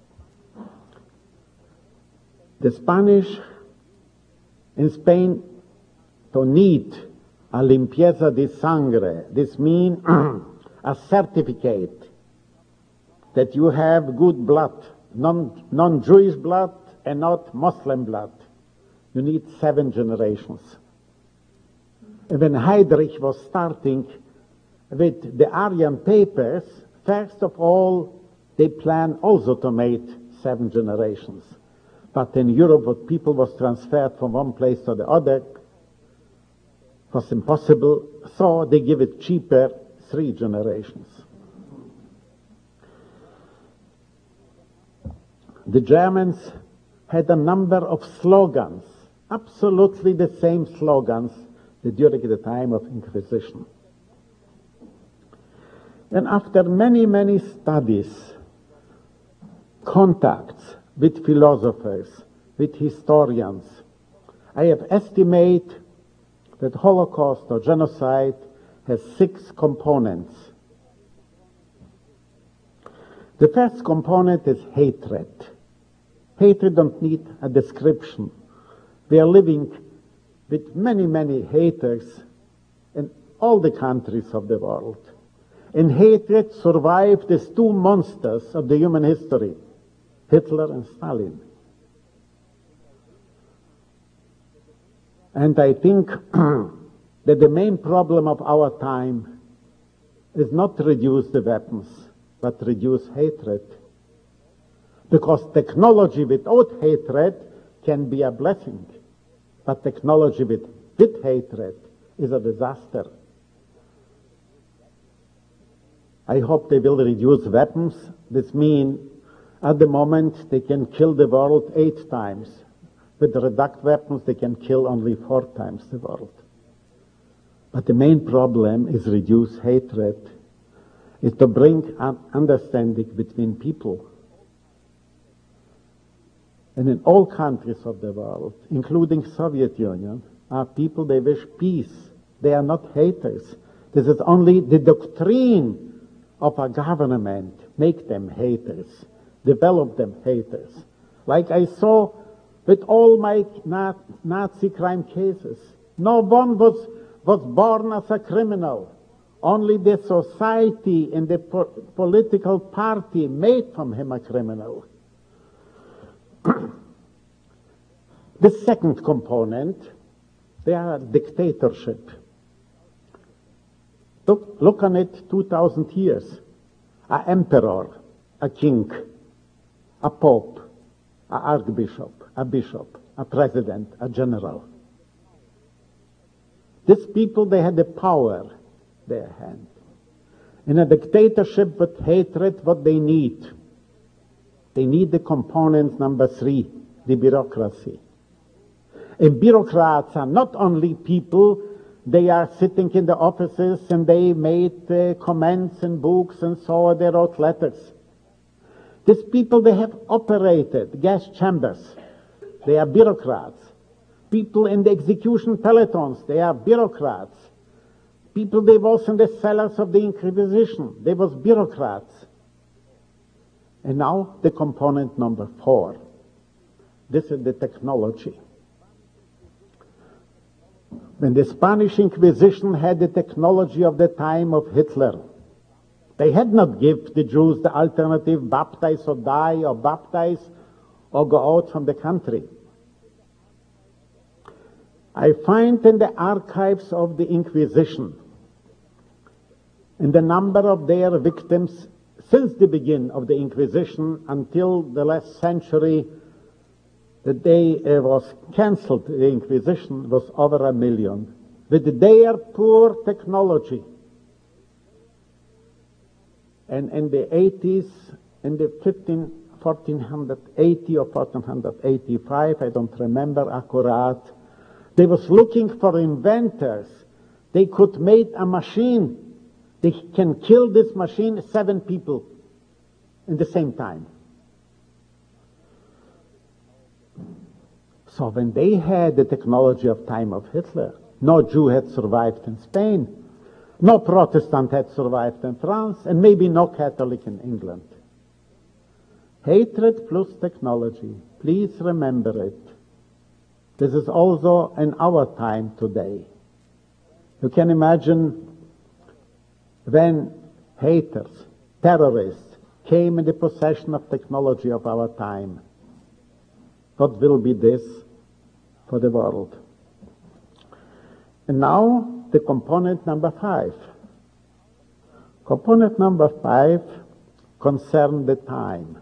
the Spanish in Spain to need a limpieza de sangre. This means a certificate that you have good blood, non, non-Jewish blood and not Muslim blood. You need seven generations. And when Heydrich was starting with the Arian papers, first of all, they planned also to make seven generations. But in Europe, what people was transferred from one place to the other was impossible, so they give it cheaper, three generations. The Germans had a number of slogans, absolutely the same slogans that during the time of Inquisition. And after many, many studies, contacts with philosophers, with historians, I have estimated that Holocaust or genocide has six components. The first component is hatred. Hatred don't need a description. We are living with many, many haters in all the countries of the world. And hatred survived these two monsters of the human history, Hitler and Stalin. And I think that the main problem of our time is not to reduce the weapons, but reduce hatred. Because technology without hatred can be a blessing, but technology with, with hatred is a disaster. I hope they will reduce weapons. This means at the moment they can kill the world eight times. With the reduced weapons they can kill only four times the world. But the main problem is reduce hatred, is to bring an understanding between people. And in all countries of the world, including Soviet Union, are people, they wish peace. They are not haters. This is only the doctrine of a government make them haters, develop them haters. Like I saw with all my Nazi crime cases, no one was, was born as a criminal. Only the society and the po political party made from him a criminal. The second component, they are dictatorship. Look, look on it two thousand years. An emperor, a king, a pope, an archbishop, a bishop, a president, a general. These people, they had the power in their hand. In a dictatorship with hatred, what they need? They need the component number three, the bureaucracy. And bureaucrats are not only people, they are sitting in the offices and they made uh, comments and books and so on, they wrote letters. These people, they have operated gas chambers. They are bureaucrats. People in the execution pelotons, they are bureaucrats. People, they was in the cellars of the Inquisition, they was bureaucrats. And now the component number four, This is the technology. When the Spanish Inquisition had the technology of the time of Hitler, they had not given the Jews the alternative, baptize or die, or baptize or go out from the country. I find in the archives of the Inquisition, in the number of their victims since the beginning of the Inquisition until the last century, the day it was cancelled, the Inquisition was over a million. With their poor technology. And in the eighties, in the fifteen, fourteen eighty or fourteen eighty-five, I don't remember accurate, they was looking for inventors. They could make a machine. They can kill this machine seven people in the same time. So when they had the technology of time of Hitler, no Jew had survived in Spain, no Protestant had survived in France, and maybe no Catholic in England. Hatred plus technology. Please remember it. This is also in our time today. You can imagine when haters, terrorists, came in the possession of technology of our time. What will be this for the world? And now, the component number five. Component number five concerns the time.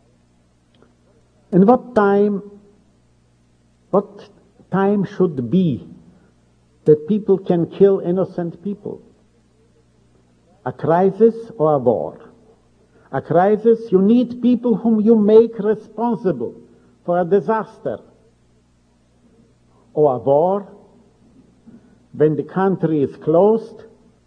And what time, what time should be that people can kill innocent people? A crisis or a war? A crisis, you need people whom you make responsible for a disaster. Or a war, when the country is closed,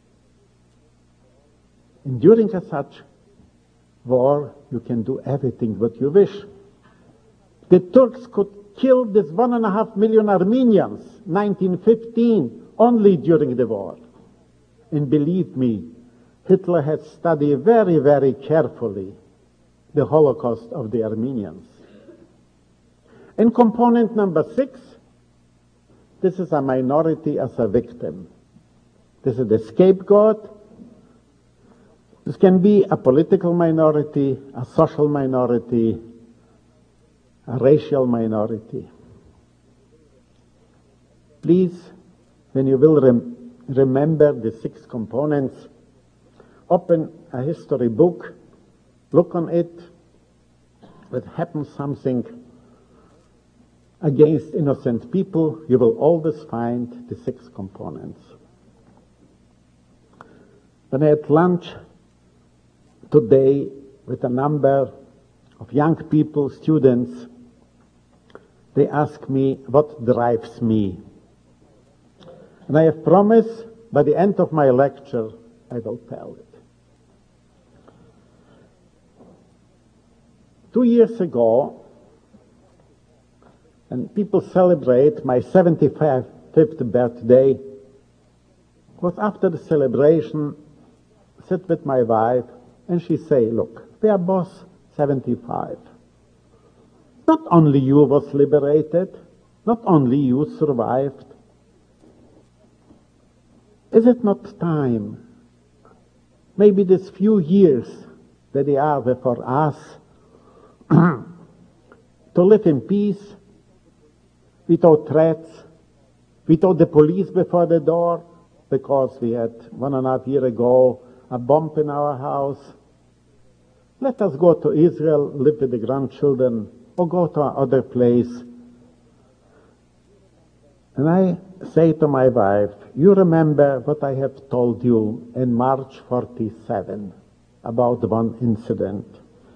and during a such war, you can do everything what you wish. The Turks could kill this one and a half million Armenians, nineteen fifteen, only during the war. And believe me, Hitler had studied very, very carefully the Holocaust of the Armenians. And component number six, this is a minority as a victim. This is the scapegoat. This can be a political minority, a social minority, a racial minority. Please, when you will rem- remember the six components, open a history book, look on it, if happens something against innocent people, you will always find the six components. When I had lunch today with a number of young people, students, they ask me what drives me. And I have promised by the end of my lecture, I will tell it. Two years ago, and people celebrate my seventy-fifth birthday, was after the celebration, sit with my wife, and she say, look, we are both seventy-five. Not only you was liberated, not only you survived. Is it not time, maybe these few years that they are before us, to live in peace, without threats, without the police before the door, because we had one and a half year ago a bomb in our house. Let us go to Israel, live with the grandchildren, or go to another place. And I say to my wife, you remember what I have told you in March forty-seven about one incident.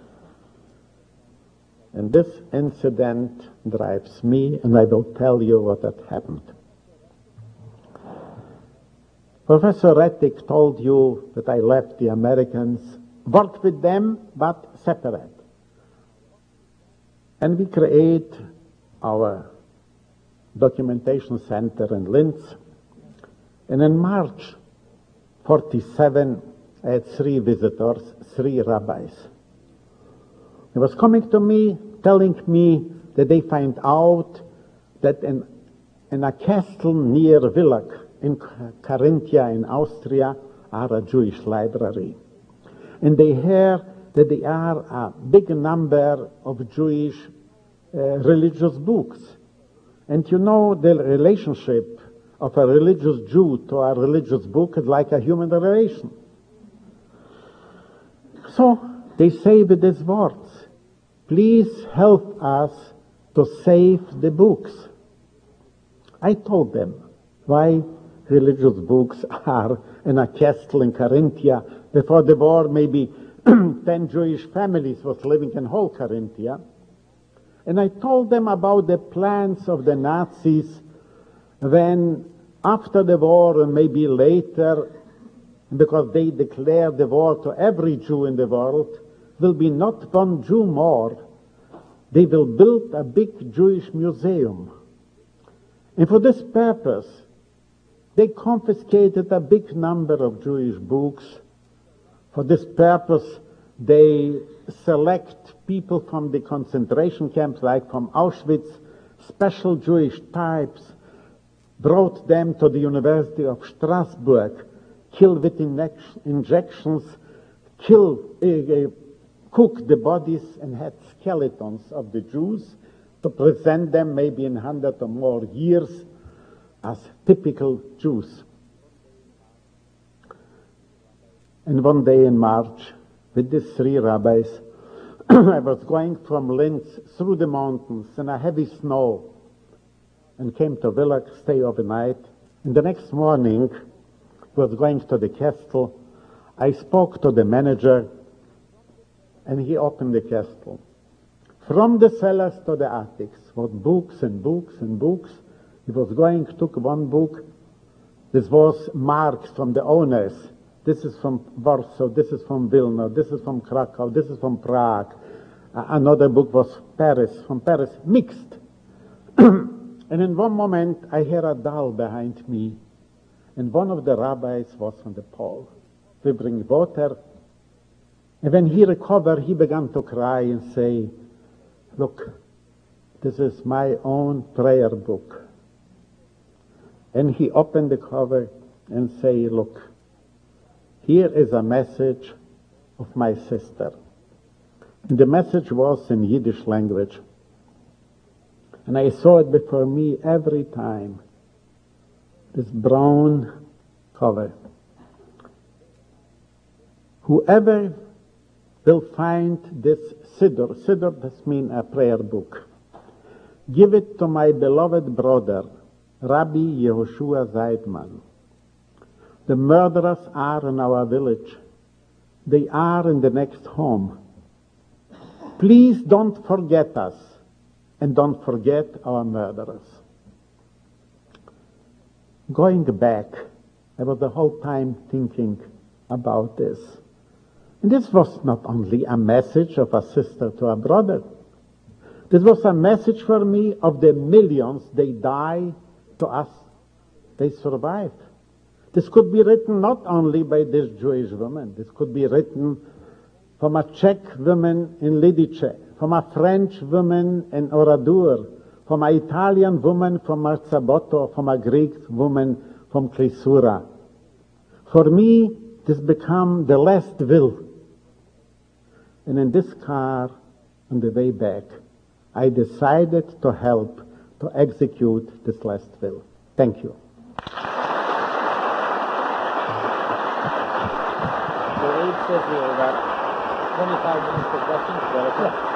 And this incident drives me, and I will tell you what had happened. Professor Rettig told you that I left the Americans, worked with them, but separate. And we create our documentation center in Linz. And in March forty-seven, I had three visitors, three rabbis. He was coming to me, telling me that they find out that in, in a castle near Villach in Carinthia in Austria are a Jewish library. And they hear that there are a big number of Jewish uh, religious books. And you know, the relationship of a religious Jew to a religious book is like a human relation. So they say with these words, please help us to save the books. I told them why religious books are in a castle in Carinthia. Before the war, maybe ten Jewish families was living in whole Carinthia. And I told them about the plans of the Nazis when, after the war and maybe later, because they declared the war to every Jew in the world, will be not one Jew more. They will build a big Jewish museum. And for this purpose, they confiscated a big number of Jewish books. For this purpose, they select people from the concentration camps, like from Auschwitz, special Jewish types, brought them to the University of Strasbourg, killed with injections, kill, uh, uh, cook the bodies and had skeletons of the Jews to present them maybe in hundred or more years as typical Jews. And one day in March, with these three rabbis, I was going from Linz through the mountains in a heavy snow and came to Villach, stay overnight. And the next morning, was going to the castle. I spoke to the manager, and he opened the castle. From the cellars to the attics, was books and books and books. He was going, took one book. This was marks from the owners. This is from Warsaw, this is from Vilna, this is from Krakow, this is from Prague. Uh, another book was Paris, from Paris, mixed. And in one moment, I hear a doll behind me. And one of the rabbis was on the pole. We bring water. And when he recovered, he began to cry and say, look, this is my own prayer book. And he opened the cover and say, look, here is a message of my sister. And the message was in Yiddish language. And I saw it before me every time. This brown cover. Whoever will find this Siddur, Siddur does mean a prayer book, give it to my beloved brother, Rabbi Yehoshua Zeidman. The murderers are in our village. They are in the next home. Please don't forget us, and don't forget our murderers. Going back, I was the whole time thinking about this. And this was not only a message of a sister to a brother. This was a message for me of the millions they die to us. They survive. This could be written not only by this Jewish woman. This could be written from a Czech woman in Lidice, from a French woman in Oradour, from an Italian woman from Marzabotto, from a Greek woman from Klissura. For me, this became the last will. And in this car, on the way back, I decided to help to execute this last will. Thank you. The aide says we have about twenty-five minutes for questions. Is that okay?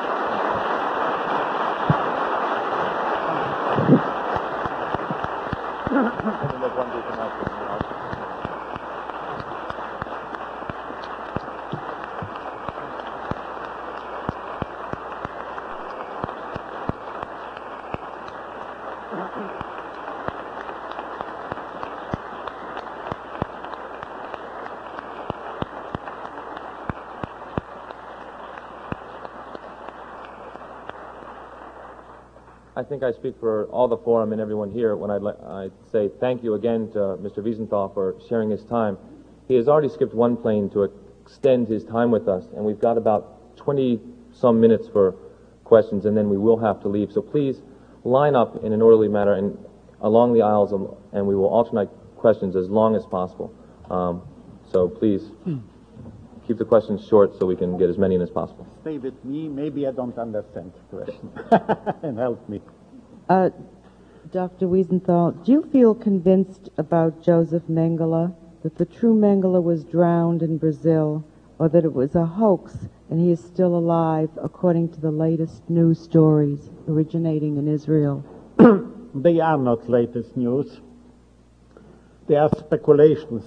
I think I speak for all the forum and everyone here when I'd, I'd say thank you again to Mister Wiesenthal for sharing his time. He has already skipped one plane to extend his time with us, and we've got about twenty-some minutes for questions, and then we will have to leave. So please line up in an orderly manner and along the aisles, and we will alternate questions as long as possible. Um, so please keep the questions short so we can get as many in as possible. Stay with me. Maybe I don't understand the question. And help me. Uh, Doctor Wiesenthal, do you feel convinced about Joseph Mengele, that the true Mengele was drowned in Brazil, or that it was a hoax and he is still alive, according to the latest news stories originating in Israel? They are not latest news. They are speculations.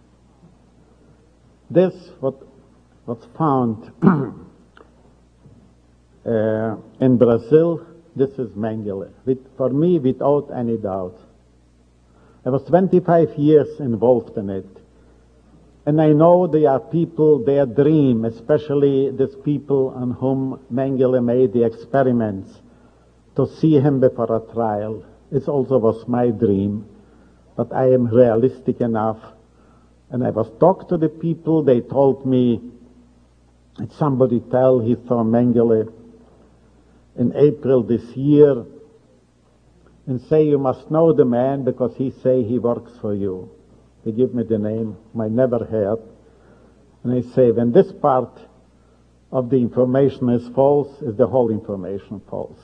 This, what was found uh, in Brazil, this is Mengele. With, for me, without any doubt. I was twenty-five years involved in it. And I know there are people, their dream, especially these people on whom Mengele made the experiments, to see him before a trial. It also was my dream, but I am realistic enough. And I was talked to the people, they told me, did somebody tell he saw Mengele in April this year, and say you must know the man because he say he works for you. They give me the name, I never heard. And I say, when this part of the information is false, is the whole information false?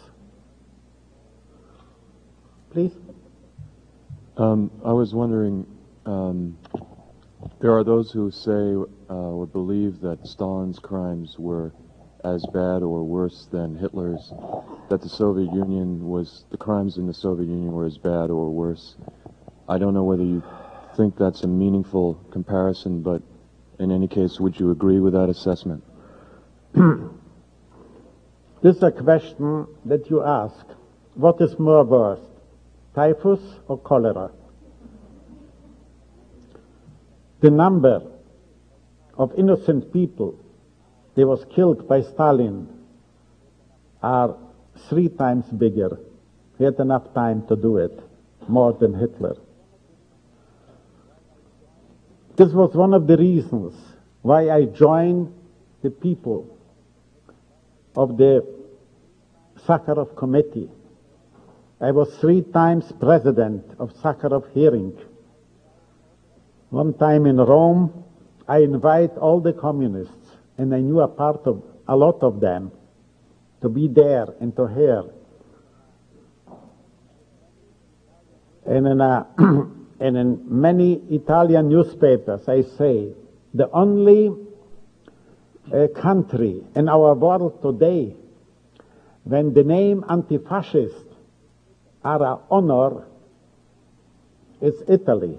Please? Um, I was wondering, um, there are those who say uh, or believe that Stalin's crimes were as bad or worse than Hitler's, that the Soviet Union was, the crimes in the Soviet Union were as bad or worse. I don't know whether you think that's a meaningful comparison, but in any case, would you agree with that assessment? This is a question that you ask. What is more worse, typhus or cholera? The number of innocent people that was killed by Stalin are three times bigger. He had enough time to do it, more than Hitler. This was one of the reasons why I joined the people of the Sakharov Committee. I was three times president of Sakharov hearing. One time in Rome, I invite all the communists, and I knew a part of, a lot of them, to be there and to hear. And in, a, and in many Italian newspapers, I say, the only uh, country in our world today when the name anti-fascist are an honor is Italy.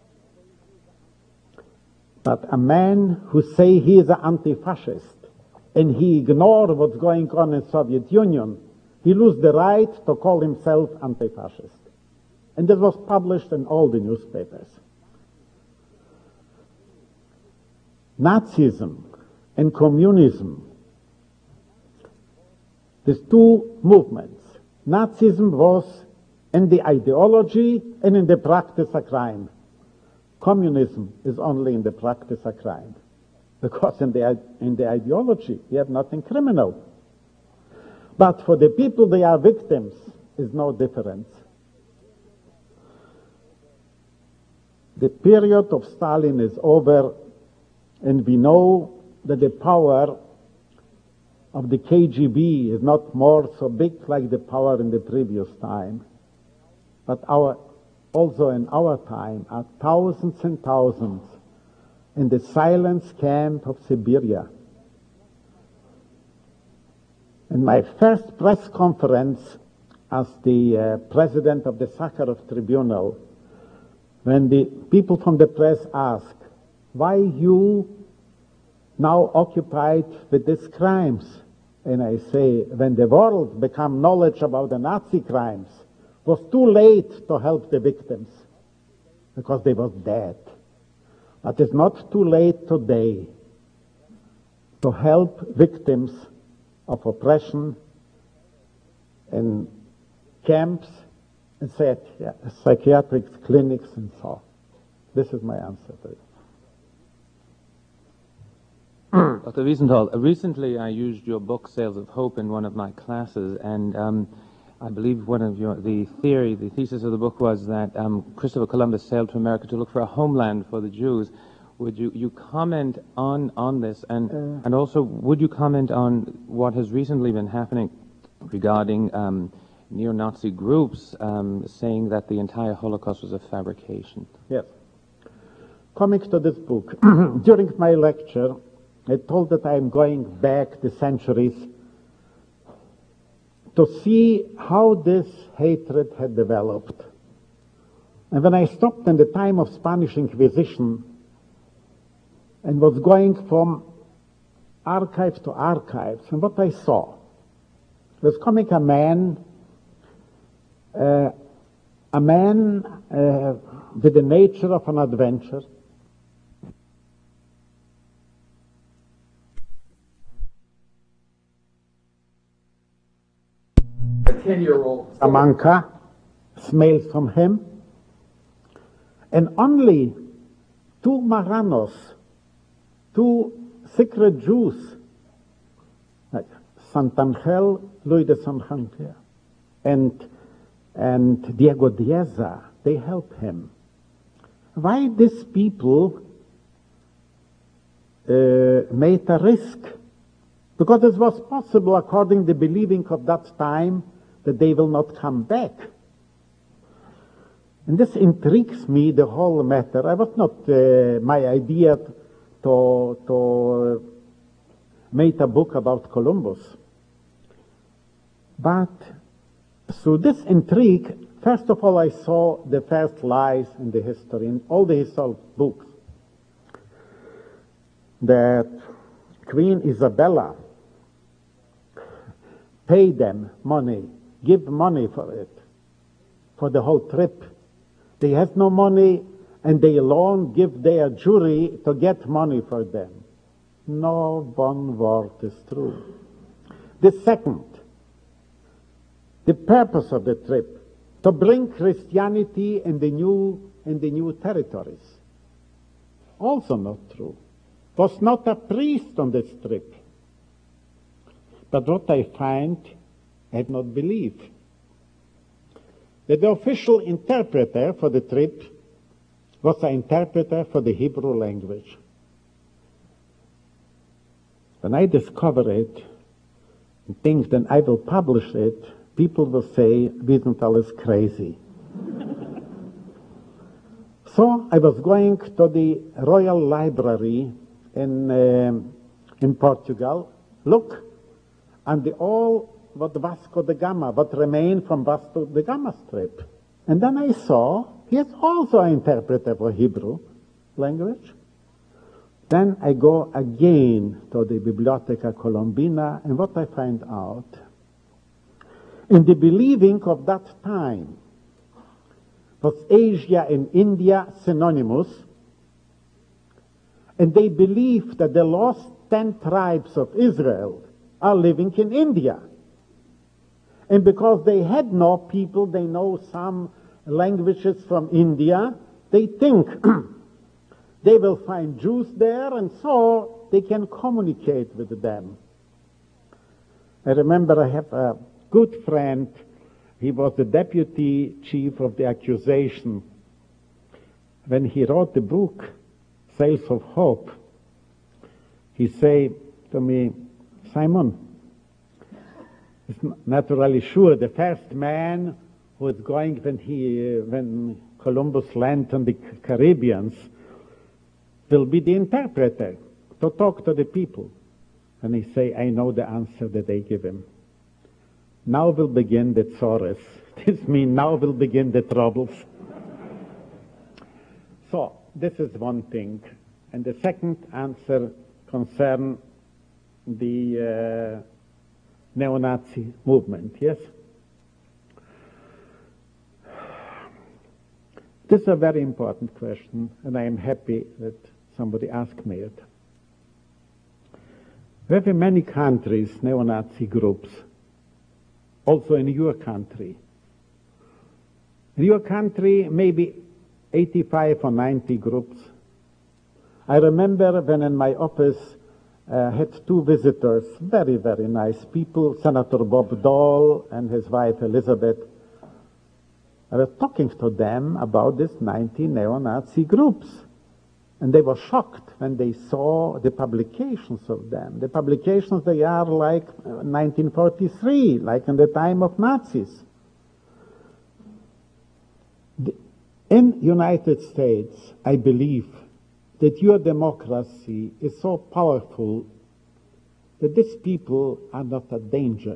But a man who say he is an anti-fascist and he ignore what's going on in Soviet Union, he lose the right to call himself anti-fascist. And this was published in all the newspapers. Nazism and communism, these two movements. Nazism was in the ideology and in the practice a crime. Communism is only in the practice a crime. Because in the, in the ideology, you have nothing criminal. But for the people, they are victims, is no difference. The period of Stalin is over, and we know that the power of the K G B is not more so big like the power in the previous time. But our, also in our time are thousands and thousands in the silence camp of Siberia. In my first press conference as the uh, president of the Sakharov Tribunal, when the people from the press ask, why you now occupied with these crimes? And I say, when the world become knowledge about the Nazi crimes, it was too late to help the victims, because they was dead. But it's not too late today to help victims of oppression in camps and psychiatric clinics and so on. This is my answer to it. Doctor Wiesenthal, uh, recently I used your book, Sails of Hope, in one of my classes, and um, I believe one of your, the theory, the thesis of the book was that um, Christopher Columbus sailed to America to look for a homeland for the Jews. Would you, you comment on, on this, and, uh, and also would you comment on what has recently been happening regarding um, neo-Nazi groups um, saying that the entire Holocaust was a fabrication? Yes. Coming to this book, during my lecture, I told that I am going back the centuries to see how this hatred had developed. And when I stopped in the time of Spanish Inquisition and was going from archive to archives, and what I saw was coming a man, uh, a man uh, with the nature of an adventure, ten-year-old Salamanca, smells from him, and only two Marranos, two secret Jews, like Santangel, Luis de Santander, and, and Diego Dieza, they help him. Why these people uh, made a risk? Because it was possible, according to the believing of that time, that they will not come back. And this intrigues me, the whole matter. I was not, uh, my idea to, to make a book about Columbus. But through this intrigue, first of all, I saw the first lies in the history, in all the historical books, that Queen Isabella paid them money, give money for it, for the whole trip. They have no money, and they alone give their jury to get money for them. No one word is true. The second, the purpose of the trip, to bring Christianity in the new, in the new territories. Also not true. Was not a priest on this trip. But what I find, I had not believed. That the official interpreter for the trip was an interpreter for the Hebrew language. When I discover it, and think that I will publish it, people will say, Wiesenthal is crazy. So I was going to the Royal Library in, um, in Portugal, look, and the all what Vasco da Gama, what remained from Vasco da Gama's trip. And then I saw he is also an interpreter for Hebrew language. Then I go again to the Biblioteca Colombina, and what I find out, in the believing of that time, was Asia and India synonymous, and they believe that the lost ten tribes of Israel are living in India. And because they had no people, they know some languages from India, they think they will find Jews there, and so they can communicate with them. I remember I have a good friend. He was the deputy chief of the accusation. When he wrote the book, Sails of Hope, he said to me, Simon, it's naturally sure the first man who is going when he, uh, when Columbus landed on the Caribbeans will be the interpreter to talk to the people. And he say, I know the answer that they give him. Now will begin the Tsores. This means now will begin the troubles. So, this is one thing. And the second answer concerns the uh, neo-Nazi movement, yes? This is a very important question, and I am happy that somebody asked me it. We have in many countries neo-Nazi groups, also in your country. In your country, maybe eighty-five or ninety groups. I remember when in my office uh, had two visitors, very, very nice people, Senator Bob Dole and his wife Elizabeth. I was talking to them about these ninety neo-Nazi groups. And they were shocked when they saw the publications of them. The publications, they are like nineteen forty-three, like in the time of Nazis. The, in United States, I believe that your democracy is so powerful that these people are not a danger.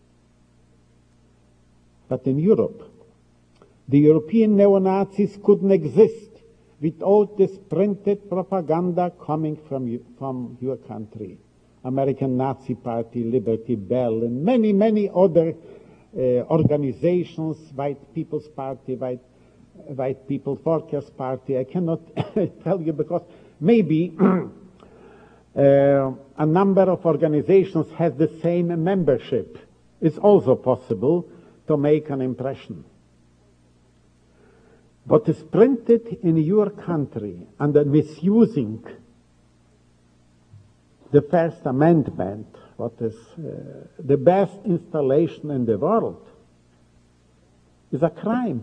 But in Europe, the European neo-Nazis couldn't exist without this printed propaganda coming from you, from your country. American Nazi Party, Liberty Bell, and many, many other uh, organizations, White People's Party, White, White People's Workers' Party. I cannot tell you because maybe uh, a number of organizations has the same membership. It's also possible to make an impression. What is printed in your country under misusing the First Amendment, what is uh, the best installation in the world, is a crime.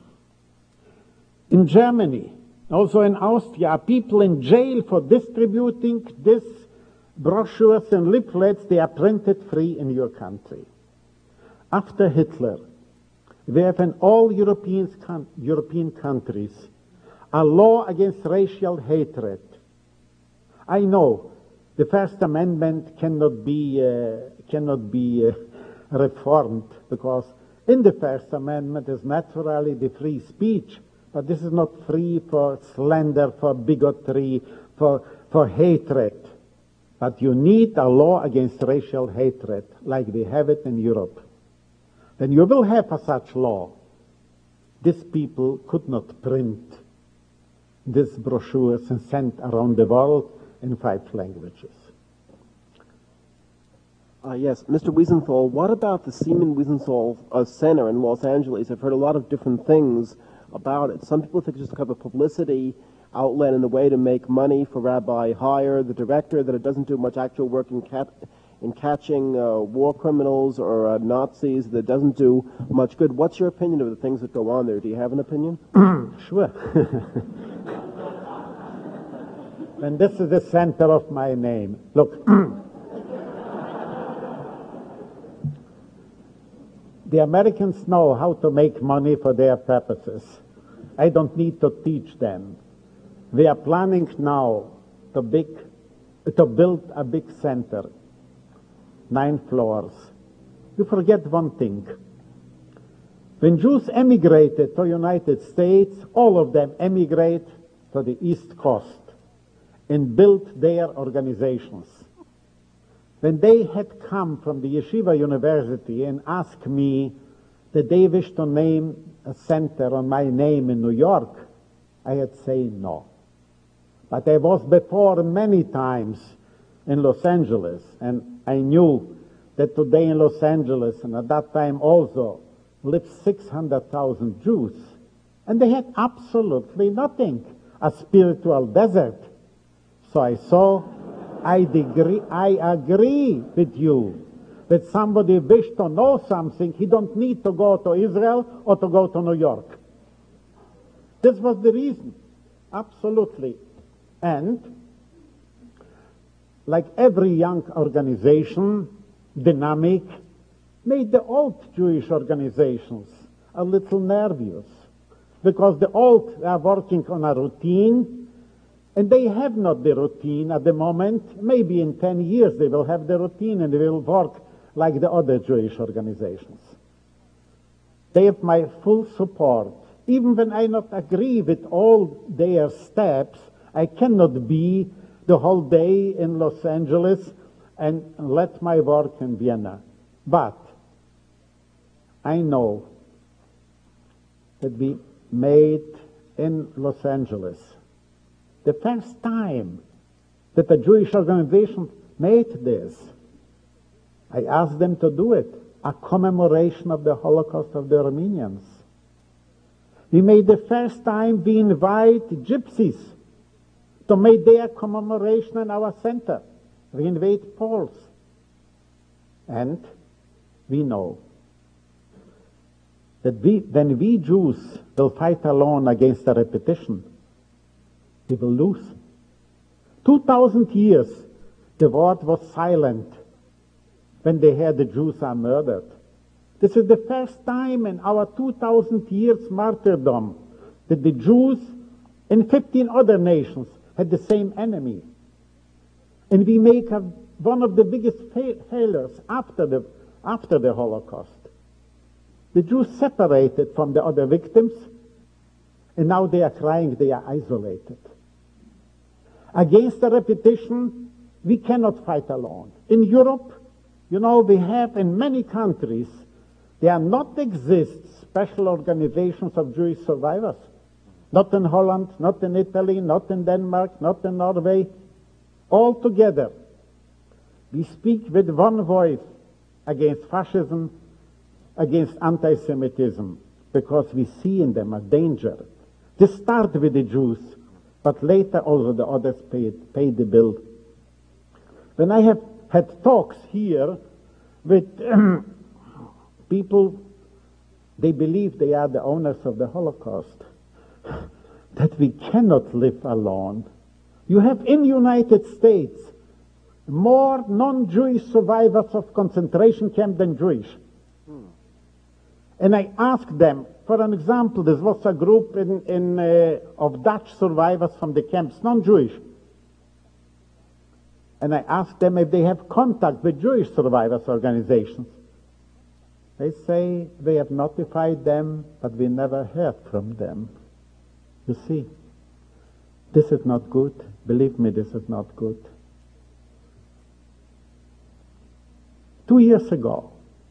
In Germany, also in Austria, are people in jail for distributing these brochures and leaflets. They are printed free in your country. After Hitler, we have in all European, European countries a law against racial hatred. I know the First Amendment cannot be, uh, cannot be uh, reformed because in the First Amendment is naturally the free speech, but this is not free for slander, for bigotry, for, for hatred. But you need a law against racial hatred like we have it in Europe. Then you will have a such law. These people could not print these brochures and send around the world in five languages. Uh, yes, Mister Wiesenthal, what about the Seaman Wiesenthal uh, Center in Los Angeles? I've heard a lot of different things about it. Some people think it's just kind of a publicity outlet and a way to make money for Rabbi Heyer, the director, that it doesn't do much actual work in cat in catching uh, war criminals or uh, Nazis, that doesn't do much good. What's your opinion of the things that go on there? Do you have an opinion? Sure. And this is the center of my name. Look, the Americans know how to make money for their purposes. I don't need to teach them. We are planning now to, big, to build a big center. Nine floors. You forget one thing. When Jews emigrated to the United States, all of them emigrate to the East Coast and built their organizations. When they had come from the Yeshiva University and asked me that they wish to name a center on my name in New York, I had said no. But I was before many times in Los Angeles, and I knew that today in Los Angeles, and at that time also, lived six hundred thousand Jews, and they had absolutely nothing, a spiritual desert. So I saw, I agree, I agree with you, that somebody wish to know something, he don't need to go to Israel or to go to New York. This was the reason, absolutely. And like every young organization, dynamic, made the old Jewish organizations a little nervous, because the old are working on a routine, and they have not the routine at the moment. Maybe in ten years they will have the routine and they will work like the other Jewish organizations. They have my full support. Even when I not agree with all their steps, I cannot be the whole day in Los Angeles and let my work in Vienna. But I know that we made in Los Angeles the first time that a Jewish organization made this. I asked them to do it, a commemoration of the Holocaust of the Armenians. We made the first time we invite gypsies to make their commemoration in our center. we invade Poles. And we know that we, when we Jews will fight alone against a repetition, we will lose. Two thousand years, the world was silent when they heard the Jews are murdered. This is the first time in our two thousand years martyrdom that the Jews and fifteen other nations had the same enemy. And we make a, one of the biggest fa- failures after the, after the Holocaust. The Jews separated from the other victims, and now they are crying they are isolated. Against the repetition, we cannot fight alone. In Europe, you know, we have in many countries, there not exist special organizations of Jewish survivors. Not in Holland, not in Italy, not in Denmark, not in Norway. All together, we speak with one voice against fascism, against anti-Semitism, because we see in them a danger. This started with the Jews, but later also the others paid, paid the bill. When I have had talks here with um, people, they believe they are the owners of the Holocaust, that we cannot live alone. You have in the United States more non-Jewish survivors of concentration camp than Jewish. Hmm. And I asked them, for an example, there was a group in, in, uh, of Dutch survivors from the camps, non-Jewish. And I asked them if they have contact with Jewish survivors organizations. They say they have notified them, but we never heard from them. You see, this is not good. Believe me, this is not good. Two years ago,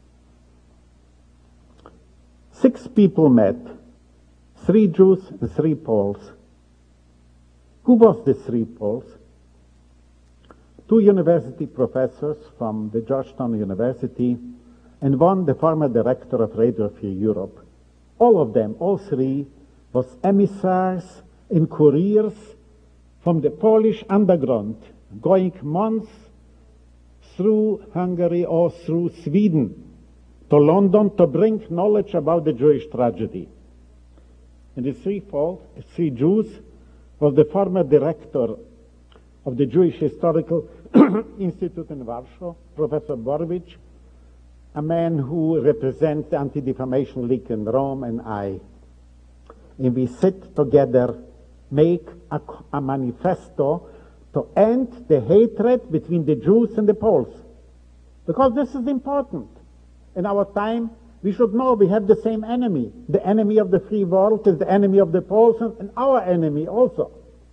six people met, three Jews and three Poles. Who was the three Poles? Two university professors from the Georgetown University, and one the former director of Radio Free Europe. All of them, all three, was emissaries and couriers from the Polish underground, going months through Hungary or through Sweden to London to bring knowledge about the Jewish tragedy. And the three, folk, three Jews was the former director of the Jewish Historical Institute in Warsaw, Professor Borowicz, a man who represents the Anti-Defamation League in Rome, and I. And we sit together, make a, a manifesto to end the hatred between the Jews and the Poles. Because this is important. In our time, we should know we have the same enemy. The enemy of the free world is the enemy of the Poles, and our enemy also.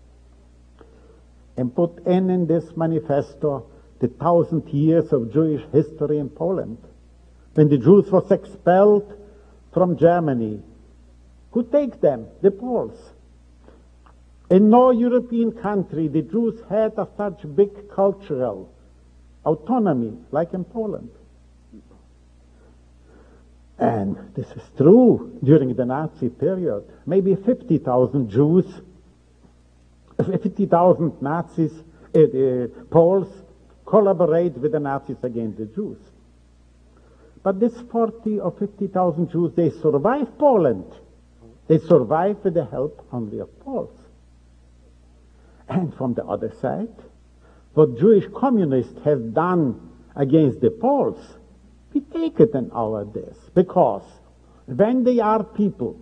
And put in in this manifesto the thousand years of Jewish history in Poland. When the Jews was expelled from Germany, who take them? The Poles. In no European country the Jews had a such big cultural autonomy like in Poland. And this is true during the Nazi period. Maybe fifty thousand Jews, fifty thousand Nazis, uh, uh, Poles collaborate with the Nazis against the Jews. But this forty or fifty thousand Jews, they survive Poland. They survive with the help only of Poles. And from the other side, what Jewish communists have done against the Poles, we take it in our days. Because when they are people,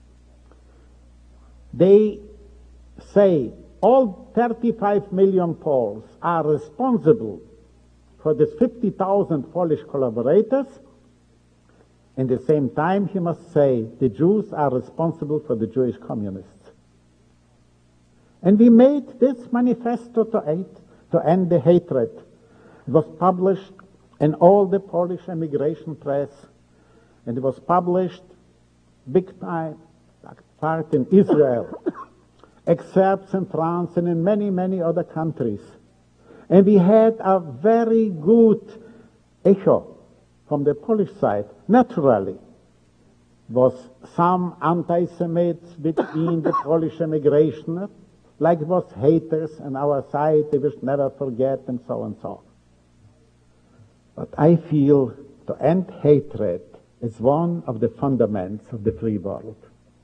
they say all thirty-five million Poles are responsible for this fifty thousand Polish collaborators. At the same time, he must say the Jews are responsible for the Jewish communists. And we made this manifesto to, aid, to end the hatred. It was published in all the Polish emigration press, and it was published big time part in Israel, excerpts in France and in many, many other countries. And we had a very good echo from the Polish side. Naturally, was some anti-Semites between the Polish immigration like it was haters and our side they wish never forget and so and so. But I feel to end hatred is one of the fundaments of the free world.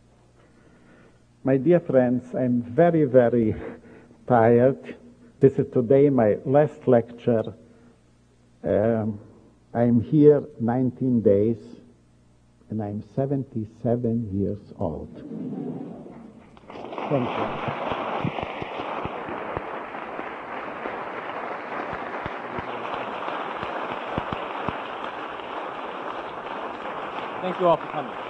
My dear friends, I'm very, very tired. This is today my last lecture. Um, I'm here nineteen days, and I'm seventy-seven years old. Thank you. Thank you all for coming.